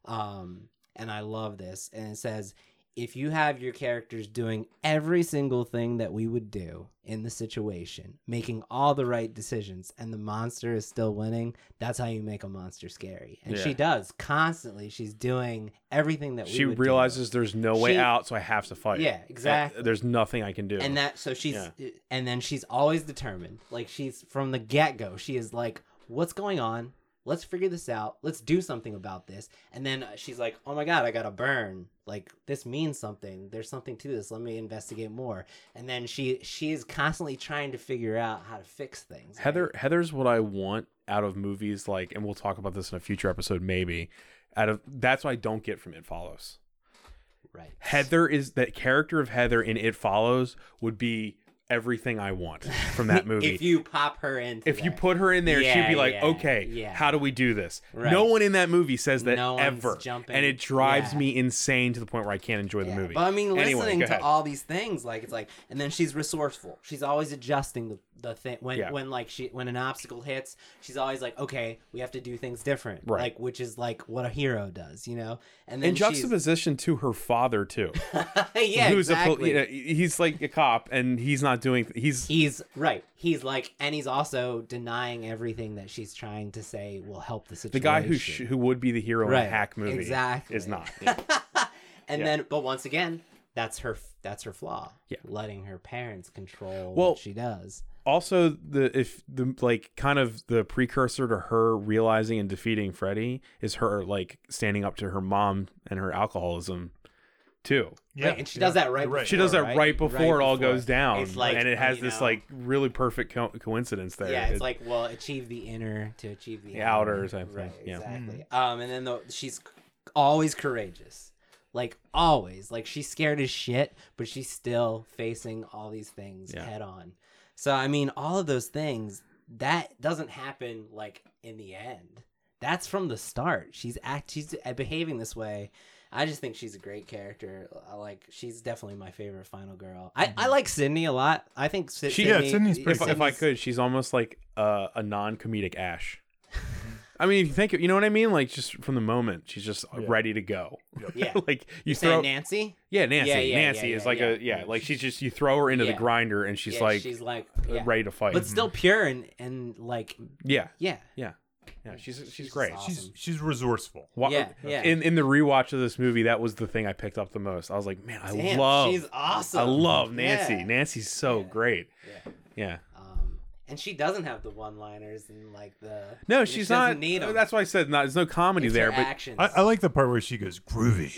and I love this. And it says, if you have your characters doing every single thing that we would do in the situation, making all the right decisions, and the monster is still winning, that's how you make a monster scary. And Yeah. she does constantly. She's doing everything that we She would realizes there's no way She- out, so I have to fight. Yeah, exactly. There's nothing I can do. do. And that, so she's, Yeah. and then she's always determined. Like, she's from the get-go. She is like, what's going on? Let's figure this out. Let's do something about this. And then she's like, oh my God, I got to burn. Like, this means something. There's something to this. Let me investigate more. And then she is constantly trying to figure out how to fix things. right? Heather's what I want out of movies, like, and we'll talk about this in a future episode maybe. That's what I don't get from It Follows. Right. Heather is that character of Heather in It Follows would be everything I want from that movie. If you pop her in. If you put her in there, she'd Yeah, be like, yeah, okay, yeah. how do we do this? Right. No one in that movie says that No one's ever. jumping. And it drives Yeah. me insane to the point where I can't enjoy the Yeah, movie. But I mean, Anyway, listening go to ahead. all these things, like, it's like, and then she's resourceful. She's always adjusting the thing when Yeah. when an obstacle hits. She's always like, okay, we have to do things different, Right. like, which is like what a hero does, you know. And then in juxtaposition to her father too, yeah, who's exactly. he's like a cop and he's not doing. He's right. He's like, and he's also denying everything that she's trying to say will help the situation. the guy who would be the hero in a Right, hack movie exactly. is not. Yeah. And Yeah. then, but once again, that's her flaw. Yeah. Letting her parents control Well, what she does. Also, the precursor to her realizing and defeating Freddy is her like standing up to her mom and her alcoholism too. Yeah, Right, and she does that right you're before. She does that right before it all before. goes down, It's like, and it has you this know, like really perfect coincidence there. Yeah, it's like, well, achieve the inner to achieve the outer type thing, Right, yeah. exactly. And then she's always courageous. Like, always. Like, she's scared as shit, but she's still facing all these things Yeah. head on. So, I mean, all of those things, that doesn't happen, like, in the end. That's from the start. She's behaving this way. I just think she's a great character. She's definitely my favorite final girl. I like Sydney a lot. I think Sydney's pretty if I could, she's almost like a non-comedic Ash. I mean, if you think, you know what I mean? Like, just from the moment, she's just ready to go. Yeah. Like, you Saying throw. Nancy? Yeah, Nancy. Yeah, Nancy is like like she's just, you throw her into the grinder and she's she's like ready to fight. but still pure and like yeah. yeah. Yeah, she's great. awesome. She's resourceful. Yeah. In the rewatch of this movie, that was the thing I picked up the most. I was like, man, She's awesome. I love Nancy. Yeah. Nancy's so great. Yeah. And she doesn't have the one-liners and like the. No, she she's doesn't not. need 'em. That's why I said there's no comedy It's there. her But actions. I like the part where she goes groovy.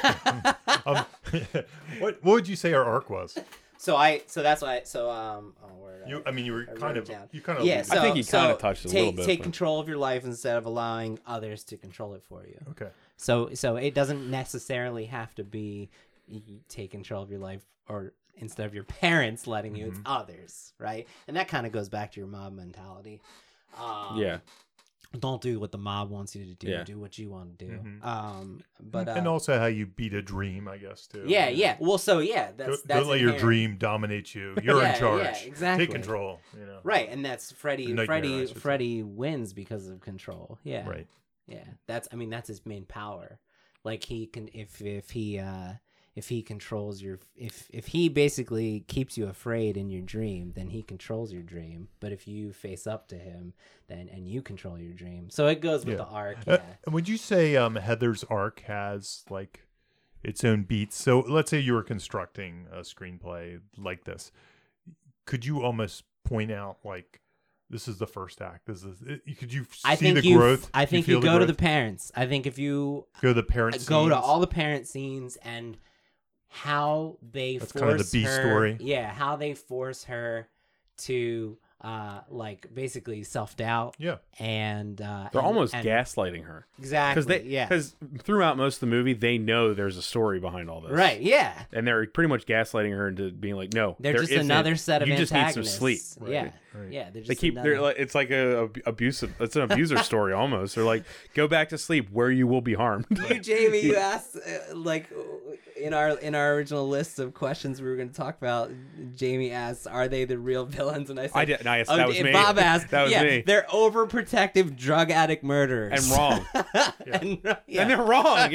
What would you say her arc was? So that's why. So where You were I kind wrote of it down. you kind of Yeah, I think he kinda touched it a little bit, Take but- control of your life instead of allowing others to control it for you. okay. So it doesn't necessarily have to be you take control of your life, or instead of your parents letting you, it's others, right? And that kind of goes back to your mob mentality. yeah, Don't do what the mob wants you to do. Yeah. Do what you want to do. Mhm. But and also how you beat a dream, I guess too. yeah. Well, so yeah, that's Don't let your inherent. dream dominate you. You're Yeah, in charge. yeah, exactly. Take control. You know. Right, and that's Freddy. The nightmare, I should say. Freddy wins because of control. Yeah, Right. yeah. That's his main power. Like he can if he controls your if he basically keeps you afraid in your dream, then he controls your dream. But if you face up to him, then and you control your dream. So it goes with the arc. Yeah. Would you say Heather's arc has like its own beats? So let's say you were constructing a screenplay like this. Could you almost point out like this is the first act? Could you see the growth? I think you go to the parents. I think if you go to the parents, go to all the parent scenes and how they That's force kind of the B her, story. Yeah, how they force her to like basically self-doubt. Yeah. And they're almost gaslighting her. Exactly. Because throughout most of the movie, they know there's a story behind all this. Right. Yeah. And they're pretty much gaslighting her into being like, no, They're there just isn't. another set of you just antagonists. need some sleep. Yeah. Right. Yeah. They're just They keep. another... They're like, it's like a abusive. It's an abuser story almost. They're like, go back to sleep where you will be harmed. You, Jamie, you asked like in our original list of questions we were going to talk about. Jamie asked, "Are they the real villains?" And I said, I did. Nice. That was me. Bob asked, that was me. They're overprotective drug addict murderers And wrong. and they're wrong.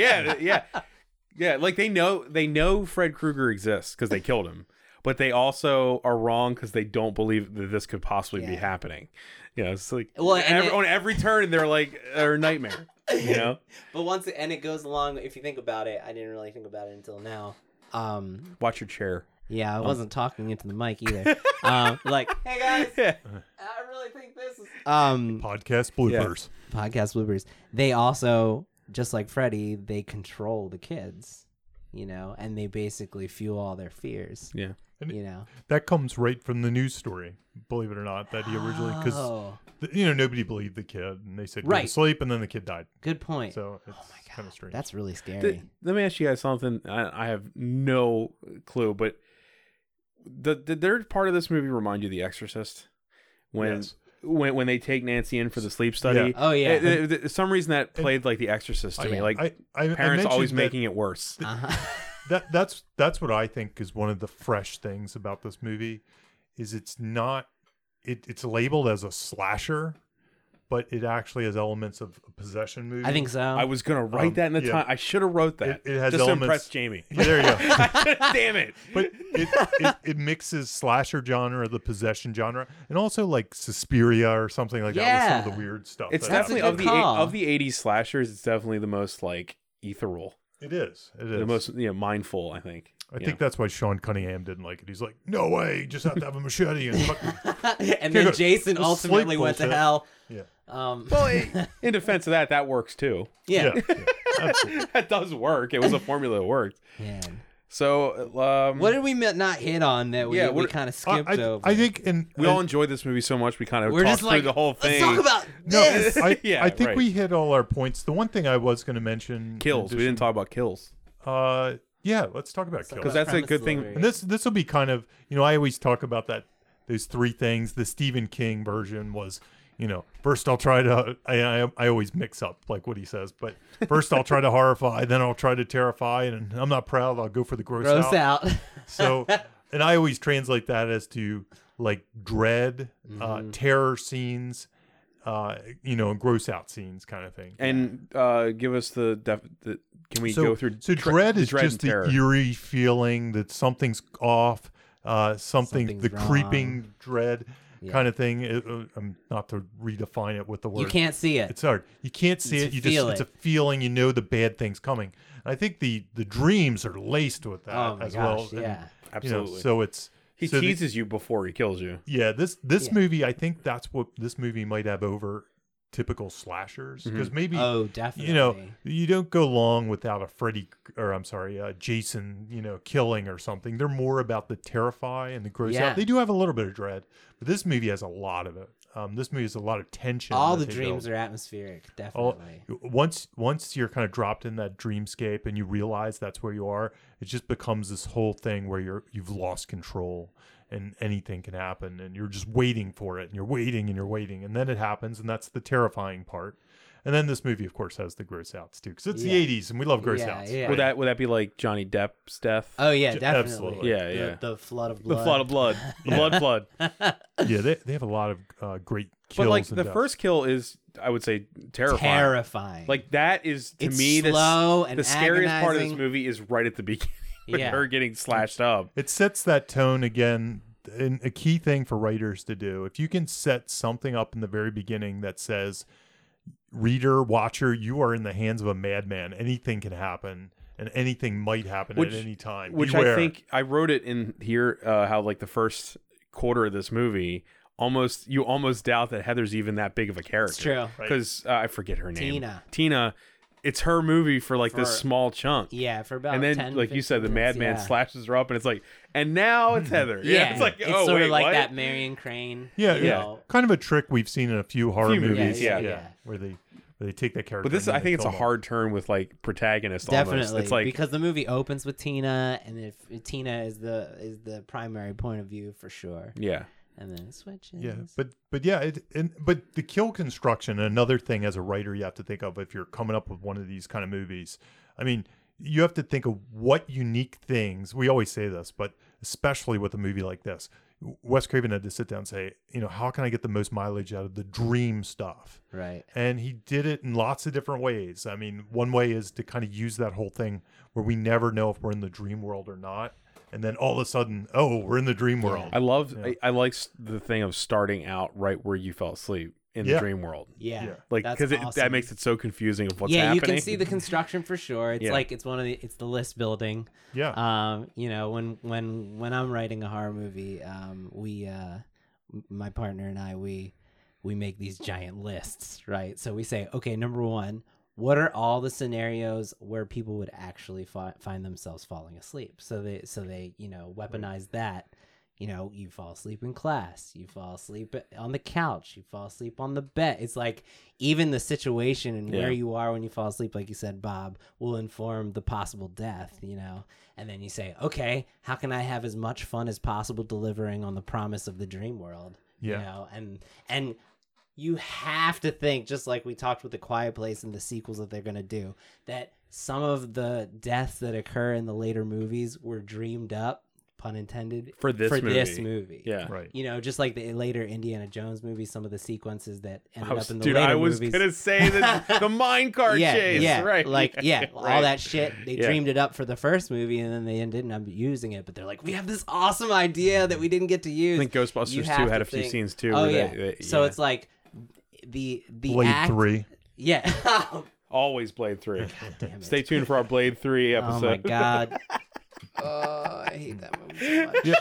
Yeah. Like they know Fred Krueger exists because they killed him, but they also are wrong because they don't believe that this could possibly be happening. You know, it's like on every turn they're like a nightmare. You know, but it goes along. If you think about it, I didn't really think about it until now. watch your chair. Yeah, I wasn't talking into the mic either. Like, hey guys, I really think this is podcast bloopers. Podcast bloopers. They also, just like Freddy, they control the kids, you know, and they basically fuel all their fears. Yeah. You know, that comes right from the news story, believe it or not, that he originally, because nobody believed the kid, and they said go to sleep, and then the kid died. Good point. So it's kind of strange. That's really scary. Let me ask you guys something. I have no clue, but did their part of this movie remind you of The Exorcist? When they take Nancy in for the sleep study? Yeah. Oh yeah. Some reason that played like The Exorcist to me. Like I parents always that- making it worse. That's what I think is one of the fresh things about this movie, is it's not it's labeled as a slasher, but it actually has elements of a possession movie. I think so. I was gonna write that in the time. I should have wrote that. It has just to elements. impress Jamie. Yeah, there you go. Damn it! But it mixes slasher genre, the possession genre, and also like Suspiria or something like that with some of the weird stuff. It's That's a definitely good call. of the 80s slashers. It's definitely the most like ethereal. It is. The most mindful, I think. I think that's why Sean Cunningham didn't like it. He's like, no way, you just have to have a machete. And and then Jason This ultimately sleep went to bullshit. hell. Yeah. Well, in defense of that works too. Yeah. Absolutely. That does work. It was a formula that worked. Man. So, What did we not hit on that we kind of skipped over? I think, and we all enjoyed this movie so much we kind of We're talked just through like, the whole thing. let's talk about this. I think we hit all our points. The one thing I was going to mention, kills. We didn't talk about kills. Yeah, let's talk about kills. Because that's a good thing. And this will be kind of, I always talk about those three things. The Stephen King version was, first I'll try to, I always mix up like what he says, but first I'll try to horrify, then I'll try to terrify, and I'm not proud, I'll go for the gross out. So, and I always translate that as to like dread, terror scenes, and gross out scenes kind of thing. And give us the can we go through? So dread is dread just and the terror? eerie feeling that something's off, Something's the wrong. creeping dread Yeah. kind of thing. Not to redefine it with the word. You can't see it. It's hard. You can't see You it. You feel just it's it. a feeling. You know the bad thing's coming. And I think the dreams are laced with that Oh my as gosh, well. yeah. Absolutely. So it's He so the- teases you before he kills you. yeah, this Yeah. movie, I think that's what this movie might have over typical slashers because maybe Oh, definitely. you don't go long without Jason, killing or something. They're more about the terrify and the gross Yeah. out. They do have a little bit of dread, but this movie has a lot of it. This movie has a lot of tension. All that the they dreams build. are atmospheric, All- definitely. once you're kind of dropped in that dreamscape and you realize that's where you are, it just becomes this whole thing where you've lost control and anything can happen and you're just waiting for it and you're waiting and then it happens and that's the terrifying part. And then this movie, of course, has the gross outs too because it's Yeah. the '80s and we love gross Yeah, outs. yeah. Would that be like Johnny Depp's death? Oh yeah, J- definitely. absolutely. Yeah, The- yeah. The flood of The blood. flood of blood. The blood flood. Yeah, they have a lot of great kills. But like and the deaths. first kill is, I would say, terrifying. Terrifying. Like that is to It's me slow and the scariest part of this agonizing. movie is right at the beginning with Yeah. her getting slashed up. It sets that tone again. And a key thing for writers to do, if you can set something up in the very beginning that says, reader, watcher, you are in the hands of a madman. Anything can happen and anything might happen at any time. Which Beware. I think I wrote it in here, how like the first quarter of this movie, you almost doubt that Heather's even that big of a character. It's true. Because I forget her name. Tina. It's her movie for like this For- small chunk. Yeah, for about And then, 10, like you said, the 15 minutes, madman yeah. slashes her up, and it's like, and now it's Heather. Yeah, it's like, oh, sort wait, of like what? that Marion Crane. Yeah, you yeah. know. Kind of a trick we've seen in a few horror Few movies, movies. yeah. Where they take that character. But this, and I then think they it's a kill them. hard turn with like protagonist. Definitely, almost. It's like because the movie opens with Tina, and if Tina is the primary point of view for sure, yeah. and then it switches. Yeah, but yeah, but the kill construction, another thing as a writer you have to think of if you're coming up with one of these kind of movies. I mean, you have to think of what unique things. We always say this, but especially with a movie like this, Wes Craven had to sit down and say, how can I get the most mileage out of the dream stuff? Right. And he did it in lots of different ways. I mean, one way is to kind of use that whole thing where we never know if we're in the dream world or not. And then all of a sudden, oh, we're in the dream world. I love. Yeah. I like the thing of starting out right where you fell asleep in the Yeah. dream world. Yeah. Yeah. Like That's because awesome. that makes it so confusing of what's yeah, happening. you can see the construction for sure. It's Yeah. like it's the list building. Yeah. When I'm writing a horror movie, my partner and I we make these giant lists, right? So we say, okay, number 1, what are all the scenarios where people would actually find themselves falling asleep? So they weaponize that. You fall asleep in class, you fall asleep on the couch, you fall asleep on the bed. It's like even the situation and where you are when you fall asleep, like you said, Bob, will inform the possible death, And then you say, okay, how can I have as much fun as possible delivering on the promise of the dream world? Yeah. And you have to think, just like we talked with The Quiet Place and the sequels that they're going to do, that some of the deaths that occur in the later movies were dreamed up, pun intended, For this movie. Yeah. Right. Just like the later Indiana Jones movies, some of the sequences that ended up in the Dude, later I was movies. gonna say that the minecart chase. Yeah, Right. all Right. that shit. They Yeah. dreamed it up for the first movie, and then they didn't end up using it. But they're like, we have this awesome idea that we didn't get to use. I think You Ghostbusters 2 have had to a few think- scenes too. Oh where yeah. they- So yeah. it's like the Blade act, 3. Yeah. always Blade 3. Damn it. Stay tuned for our Blade 3 episode. Oh my god. Oh, I hate that movie so much. Yeah.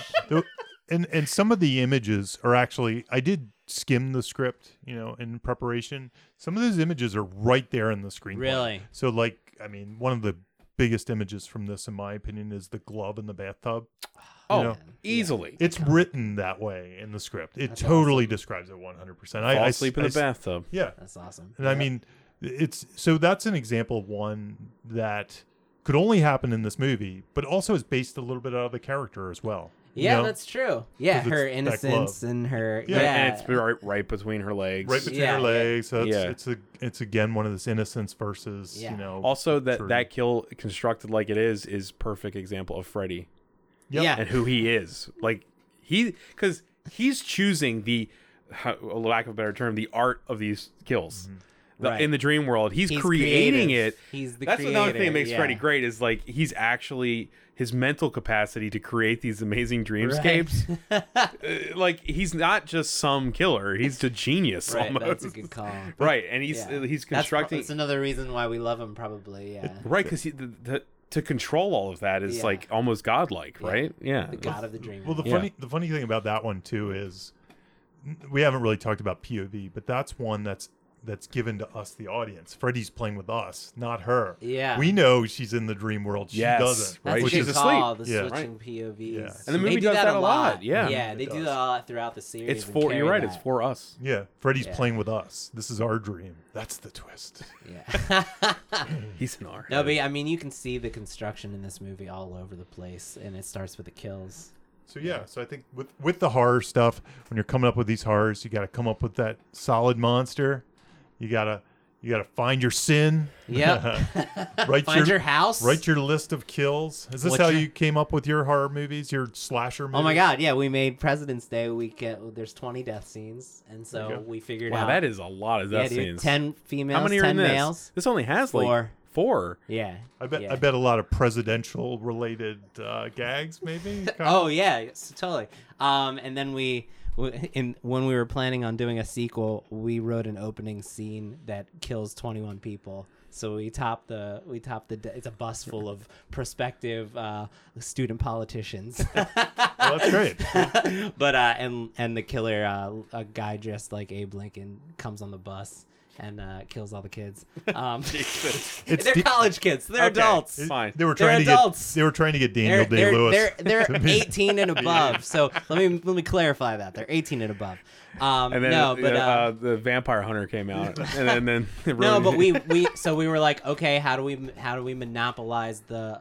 And some of the images are actually, I did skim the script, in preparation. Some of those images are right there in the screenplay. Really? So one of the biggest images from this, in my opinion, is the glove in the bathtub. Oh, know, easily. It's written that way in the script. It That's totally describes it 100%. Fall I asleep in the s- bathtub. Yeah. That's awesome. And I mean, that's an example of one that could only happen in this movie, but also is based a little bit out of the character as well. Yeah, that's true. Yeah, 'Cause her it's that innocence glove. and her Yeah. And it's right between her legs. Right between Yeah, her yeah. legs. So Yeah. it's again one of this innocence versus Yeah. Also, true. that kill constructed like it is perfect example of Freddy Yep. Yeah. and who he is. Like because he's choosing the lack of a better term, the art of these kills. Right. In the dream world, he's creating creative. it. He's the That's another thing that creator, makes yeah. Freddy great is like he's actually his mental capacity to create these amazing dreamscapes. Like he's not just some killer; he's a genius Right, almost. that's a good call. Right, and he's constructing. That's another reason why we love him, probably. Yeah. Right, because to control all of that is Yeah. like almost godlike, right? Yeah. The god of the dream. Well, world. the funny thing about that one too is we haven't really talked about POV, but that's one that's given to us, the audience. Freddy's playing with us, not her. Yeah. We know she's in the dream world. She Yes, doesn't. That's right? what She's you asleep. call the Yeah. switching POVs. Yeah. And the movie They do does that a lot, yeah. Yeah, It they do does. that a lot throughout the series. It's and for carry you're right. that. It's for us. Yeah, Freddy's Yeah. playing with us. This is our dream. That's the twist. Yeah. He's an art. No, but I mean, you can see the construction in this movie all over the place, and it starts with the kills. So yeah, so I think with the horror stuff, when you're coming up with these horrors, you got to come up with that solid monster. You gotta find your sin. Yep. Find your house. Write your list of kills. Is this What's how your- you came up with your horror movies, your slasher movies? Oh my God! Yeah, we made President's Day. There's 20 death scenes, and There you so go. we figured Wow, out. that is a lot of death dude, scenes. 10 females, How many are 10 in this? males. This only has like 4. 4. Yeah. I bet Yeah. I bet a lot of presidential related gags, maybe. Oh yeah, yes, totally. And then when we were planning on doing a sequel, we wrote an opening scene that kills 21 people. So we topped the it's a bus full of prospective student politicians. Well, that's great. But and the killer, a guy dressed like Abe Lincoln, comes on the bus and kills all the kids. They're de- college kids. They're Okay. adults. Fine. They were They're trying to adults. get Daniel Day Lewis. They're 18 and above. So let me clarify that they're 18 and above. And then No, but the vampire hunter came out, and then no, but we were like, okay, how do we monopolize the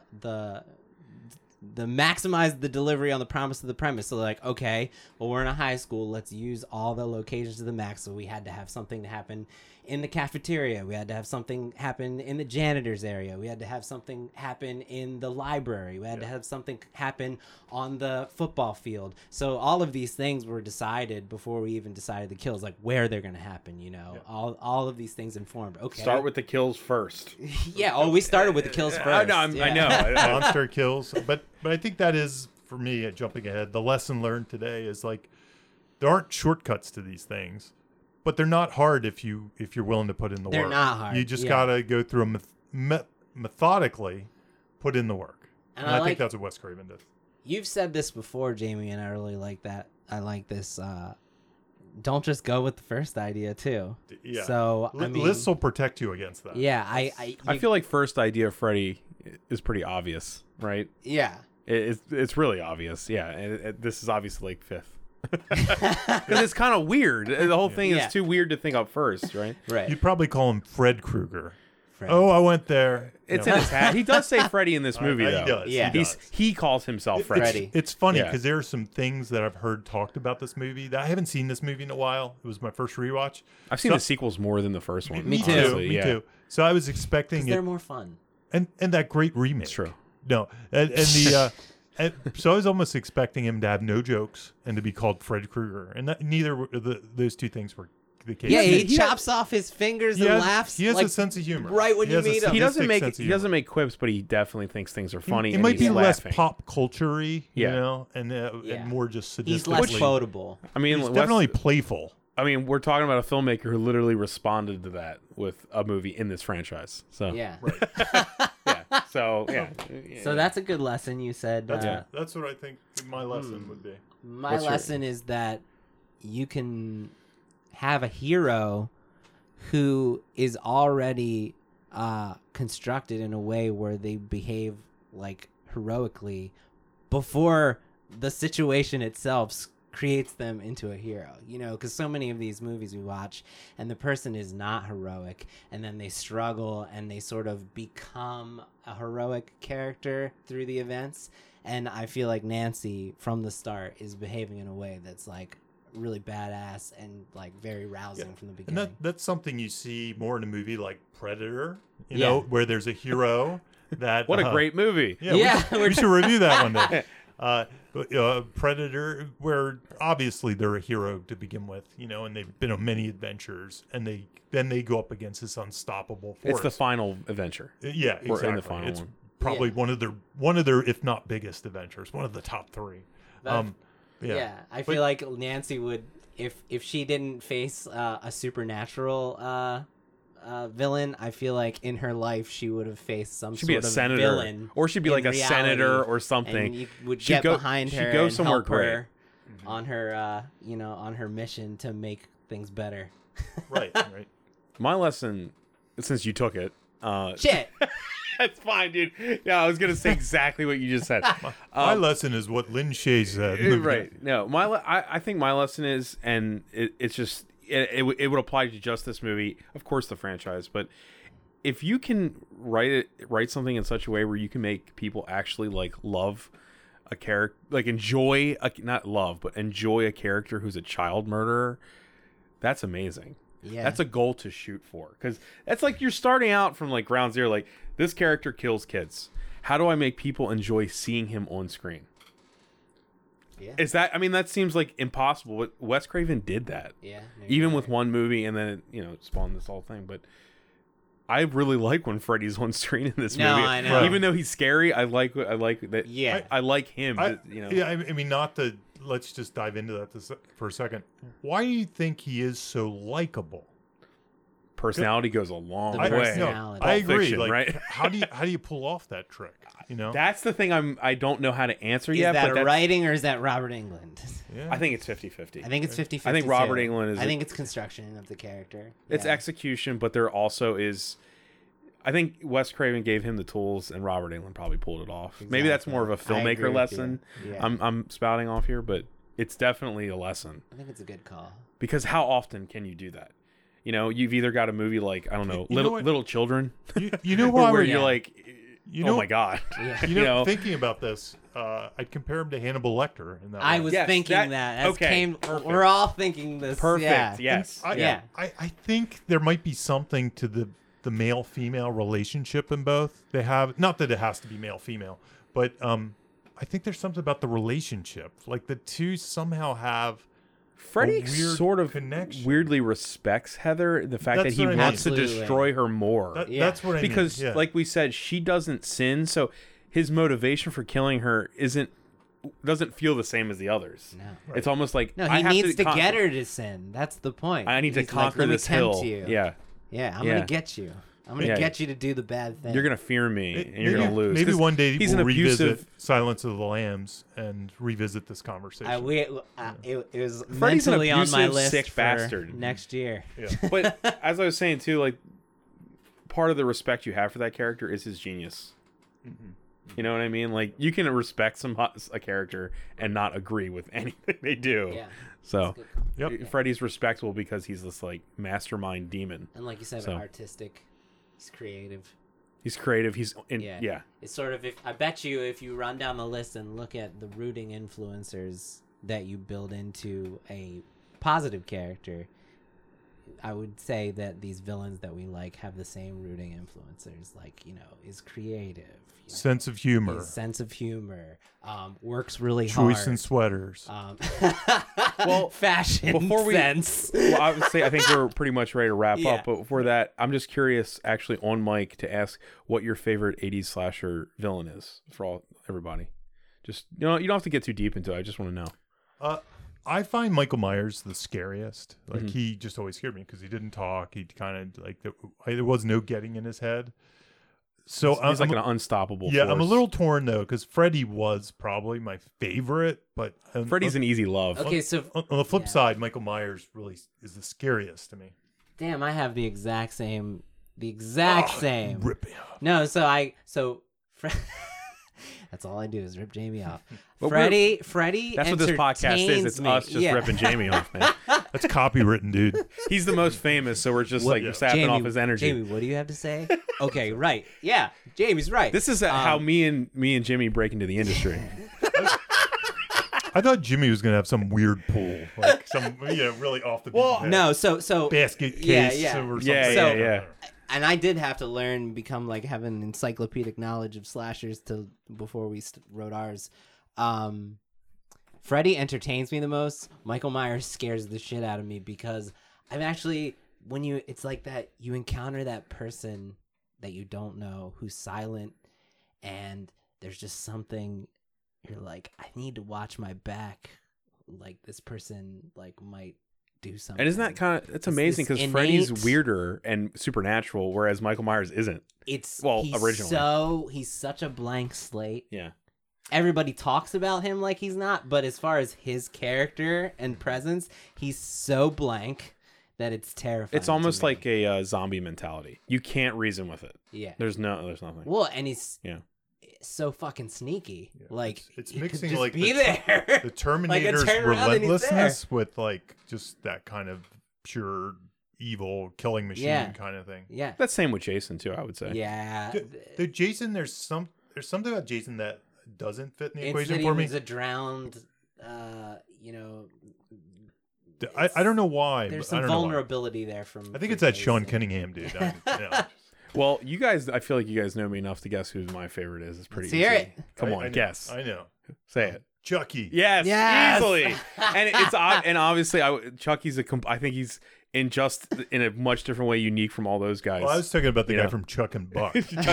maximize the delivery on the promise of the premise? So like, okay, well, we're in a high school, let's use all the locations to the max. So we had to have something to happen in the cafeteria, we had to have something happen in the janitor's area, we had to have something happen in the library, we had to have something happen on the football field. So all of these things were decided before we even decided the kills, like where they're going to happen, all of these things informed. Okay, start with the kills first. yeah. Oh, we started with the kills first. I know. I know. Monster kills. But I think that is, for me, jumping ahead, the lesson learned today is like there aren't shortcuts to these things, but they're not hard if you're willing to put in the work. They're not hard, You just yeah. gotta go through them methodically, put in the work. And And I I like- think that's what Wes Craven did. You've said this before, Jamie, and I really like that. I like this. Don't just go with the first idea too. Yeah. So I mean, lists will protect you against that. yeah, I feel like first idea Freddy is pretty obvious, right? yeah. It's really obvious, yeah. And this is obviously like fifth. Because it's kind of weird. The whole thing Yeah. is too weird to think up first, right? Right. You'd probably call him Fred Krueger. Fred. Oh, I went there. It's You know. in his hat. He does say Freddy in this movie, He though. does. Yeah. He, He's does. he calls himself Freddy. Freddy. It's funny Yeah. because there are some things that I've heard talked about this movie that I haven't seen this movie in a while. It was my first rewatch. I've seen So- the sequels more than the first one. Me too. honestly, Me yeah. too. So I was expecting They're it, more fun. and that great remake. It's true. No, and the so I was almost expecting him to have no jokes and to be called Fred Krueger, and neither those two things were the case. Yeah, he he chops off his fingers He and has- laughs. He has like, a sense of humor. right when you has a meet him. He doesn't sadistic make sense of he doesn't humor. make quips, but he definitely thinks things are funny. It and might he's be less laughing. pop culture-y, Yeah. you know, and Yeah. more just sadistic. He's less quotable. I mean, He's Wes- definitely playful. I mean, we're talking about a filmmaker who literally responded to that with a movie in this franchise. So Yeah. yeah. So yeah. So that's a good lesson. You said. That's what I think my lesson would be. My What's your- lesson is that you can have a hero who is already constructed in a way where they behave like heroically before the situation itself creates them into a hero, because so many of these movies we watch and the person is not heroic, and then they struggle and they sort of become a heroic character through the events. And I feel like Nancy from the start is behaving in a way that's like really badass and like very rousing from the And beginning. that's something you see more in a movie like Predator, Yeah. where there's a hero that. What a great movie. Yeah, Yeah, we should review that one day. Predator, where obviously they're a hero to begin with, and they've been on many adventures, and then they go up against this unstoppable force. It's the final adventure. Yeah, exactly. Or in the final it's one. probably one of their, if not biggest adventures, one of the top 3. Yeah, I feel like Nancy would, if she didn't face a supernatural villain, I feel like in her life she would have faced some She'd sort be a of senator, villain, or she'd be in like a reality, senator or something. And you would She'd get go- behind she'd her go and somewhere help her great. on her, on her mission to make things better. Right. My lesson, since you took it, Shit. that's fine, dude. Yeah, I was gonna say exactly what you just said. My lesson is what Lin Shaye said. Right. No, I think my lesson is, and it's just it would apply to just this movie, of course, the franchise, but if you can write something in such a way where you can make people actually like love a character, like enjoy not love, but enjoy a character who's a child murderer, that's amazing. Yeah. That's a goal to shoot for, because that's like you're starting out from like ground zero. Like, this character kills kids. How do I make people enjoy seeing him on screen? Yeah. Is that? I mean, that seems like impossible. But Wes Craven did that. Yeah. Even with one movie, and then it spawned this whole thing. But I really like when Freddy's on screen in this No, movie. I know. Even though he's scary, I like that. Yeah. I like him. Yeah, I mean, not to. Let's just dive into that for a second. Why do you think he is so likable? Personality goes a long The way. personality. I agree. Fiction, like, right? how do you pull off that trick? That's the thing I don't know how to answer Is yet. that but writing or is that Robert Englund? Yeah. I think it's 50-50. I think it's 50-50. I think Robert too. Englund is. I think it's construction of the character. It's Yeah. execution, but there also is. I think Wes Craven gave him the tools, and Robert Englund probably pulled it off. Maybe that's more of a I agree filmmaker with lesson. you. Yeah. I'm spouting off here, but it's definitely a lesson, I think it's a good call. because how often can you do that? You've either got a movie like, I don't know, You know what? Little Children, You know why where we're you're like, You oh know- my god, Yeah. thinking about this, I'd compare him to Hannibal Lecter in that. I way. was Yes, thinking that- that. okay, perfect. We're all thinking this. perfect. Yeah. Yes, Yeah. I think there might be something to the male female relationship in both. They have, not that it has to be male female, but I think there's something about the relationship. Like the two somehow have Freddy a weird sort of connection. weirdly respects Heather. The fact That's that he what I mean. wants to Absolutely. destroy her more. Yeah. That's what I mean. Because Yeah. like we said, she doesn't sin, so his motivation for killing her doesn't feel the same as the others. No. It's almost like No, I he have needs to con- get her to sin. That's the point. I need to He's like, conquer "Let me this tempt hill. You. Yeah, Yeah, I'm Yeah. gonna get you. I'm gonna Yeah. get you to do the bad thing. you're gonna fear me, and you're Maybe- gonna lose. Maybe 'Cause one day he's we'll an revisit abusive. Silence of the Lambs and revisit this conversation. It was Freddy's an mentally on my abusive, list sick for bastard. next year. Yeah. But as I was saying too, like part of the respect you have for that character is his genius. You know what I mean? Like you can respect a character and not agree with anything they do. Yeah. So Yep. Freddy's respectable because he's this like mastermind demon. And like you said, So. artistic. He's creative. He's creative. He's Yeah. yeah. It's sort of I bet you if you run down the list and look at the rooting influencers that you build into a positive character, I would say that these villains that we like have the same rooting influencers. Like, is creative. Sense of humor. His sense of humor. Works really Choice hard. in sweaters. Well, fashion before we- sense. Well, I would say I think we're pretty much ready to wrap Yeah. up. But before that, I'm just curious, actually, on mic, to ask what your favorite '80s slasher villain is for everybody. Just you don't have to get too deep into it. I just want to know. I find Michael Myers the scariest. Like Mm-hmm. he just always scared me because he didn't talk. He kind of like there was no getting in his head. So He's like an unstoppable. yeah, I'm a force. little torn though because Freddy was probably my favorite, but Freddy's an easy love. Okay, so on the flip yeah. side, Michael Myers really is the scariest to me. damn, I have the exact same. Same. Rip me off. No, that's all I do is rip Jamie off. But Freddie. That's what this podcast is. It's entertains me. us just Yeah. ripping Jamie off, man. That's copywritten, dude. He's the most famous, so we're just like yeah. sapping off his energy. Jamie, what do you have to say? Okay, right. Yeah, Jamie's right. This is how me and Jimmy break into the industry. I thought Jimmy was gonna have some weird pull, like some really off the beaten path. No, so basket Yeah, case yeah. or something. Yeah, So- yeah. and I did have to learn, become like having encyclopedic knowledge of slashers before we wrote ours. Freddy entertains me the most. Michael Myers scares the shit out of me because I'm actually it's like that you encounter that person that you don't know who's silent, and there's just something you're like, I need to watch my back. Like this person like might do something. And isn't that kind of, it's amazing because Freddy's weirder and supernatural, whereas Michael Myers isn't. Originally. He's such a blank slate. Yeah. Everybody talks about him like he's not, but as far as his character and presence, he's so blank that it's terrifying. It's almost like a zombie mentality. You can't reason with it. Yeah. There's nothing. Well, and he's so fucking sneaky. Yeah. Like it's mixing just like be there. The Terminator's relentlessness with like just that kind of pure evil killing machine kind of thing. Yeah. That's same with Jason too, I would say. Yeah. The Jason, there's something about Jason that doesn't fit in the equation that for me. He's a drowned I don't know why. There's some vulnerability there from. I think it's that Sean Cunningham dude. Well, you guys, I feel like you guys know me enough to guess who my favorite is. It's pretty easy. Hear it. Come on, guess. I know. Say it. Chucky. Yes, easily. And it's and obviously, Chucky's I think he's in a much different way, unique from all those guys. Well, I was talking about the guy from Chuck and Buck.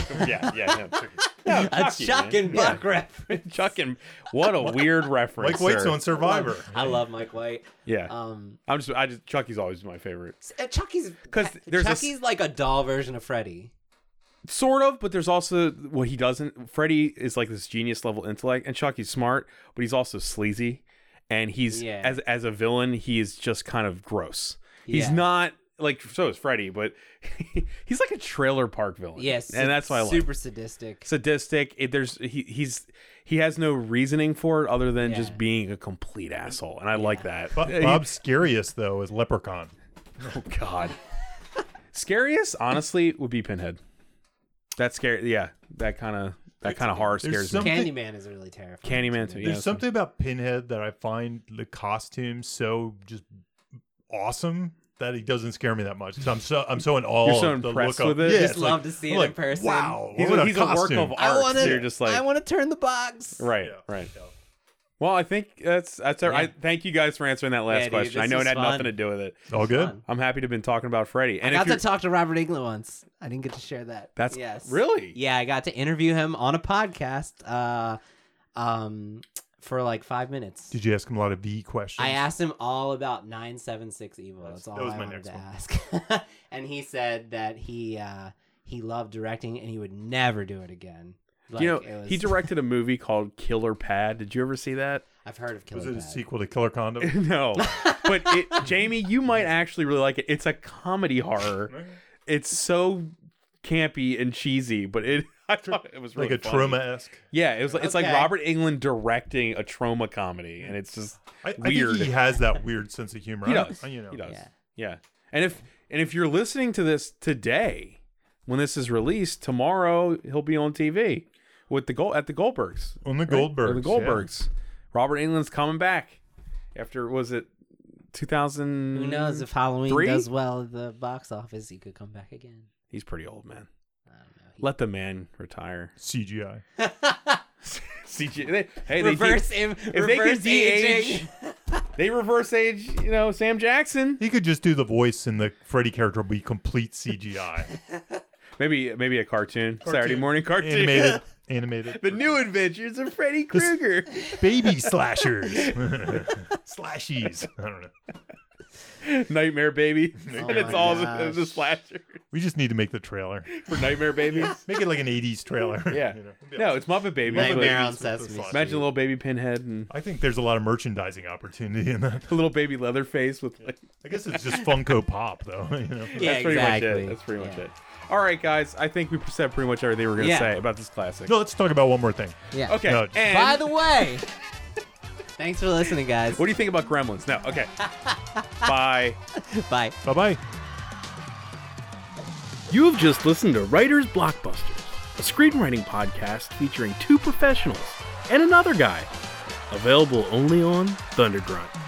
That's Chuck and Buck reference. Chuck and what a weird reference. Mike White's on Survivor. I love Mike White. Yeah. Chucky's always my favorite. Chucky's like a doll version of Freddy. Sort of, but there's also what he doesn't. Freddy is like this genius level intellect, and Chucky's smart, but he's also sleazy, and he's as a villain, he is just kind of gross. He's not like, so is Freddy, but he's like a trailer park villain. Yes, and that's why I like. Super sadistic. He has no reasoning for it other than just being a complete asshole, and I like that. Bob's scariest though is Leprechaun. Oh God, scariest honestly would be Pinhead. That's scary. Yeah, that kind of horror scares me. Candyman is really terrifying. Candyman too. There's something about Pinhead that I find the costume so just awesome that he doesn't scare me that much. So I'm so in awe. You're so impressed with it. Yeah, just love to see it in person. Wow, he's a work of art. So you're just like, I want to turn the box. Right. Well, I think that's I thank you guys for answering that last question. I know it had nothing to do with it. All good. I'm happy to have been talking about Freddy. And I got to talk to Robert Englund once. I didn't get to share that. That's really? Yeah, I got to interview him on a podcast for like 5 minutes. Did you ask him a lot of V questions? I asked him all about 976 Evil. That's all I wanted to ask. And he said that he loved directing and he would never do it again. Like, he directed a movie called Killer Pad. Did you ever see that? I've heard of Killer Pad. Was it a sequel to Killer Condom? No. But Jamie, you might actually really like it. It's a comedy horror. It's so campy and cheesy, but I thought it was really like a funny. Troma-esque. Yeah, it's like Robert Englund directing a trauma comedy, and it's just weird. I think he has that weird sense of humor. He does. He does. Yeah. And if you're listening to this today, when this is released, tomorrow he'll be on TV with the Goldbergs. On the Goldbergs. Or the Goldbergs. Yeah. Robert Englund's coming back after, was it 2000? Who knows, if Halloween does well at the box office, he could come back again. He's pretty old, man. I don't know. Let the man retire. CGI. CGI. If they could de-age, they reverse age, Sam Jackson. He could just do the voice and the Freddy character will be complete CGI. Maybe a cartoon. Saturday morning cartoon. Animated. The New Adventures of Freddy Krueger. Baby slashers. Slashies. I don't know. Nightmare Baby. And it's all the slashers. We just need to make the trailer. For Nightmare Babies? Make it like an 80s trailer. Yeah. No, it's Muppet Babies. Nightmare on Sesame Street. Imagine a little baby Pinhead. And I think there's a lot of merchandising opportunity in that. A little baby Leatherface with I guess it's just Funko Pop, though. Yeah, exactly. That's pretty much it. All right, guys. I think we said pretty much everything we're going to say about this classic. No, let's talk about one more thing. Yeah. Okay. No, and by the way, thanks for listening, guys. What do you think about Gremlins? No. Okay. Bye. Bye. Bye-bye. You have just listened to Writer's Blockbusters, a screenwriting podcast featuring two professionals and another guy. Available only on Thundergrunt.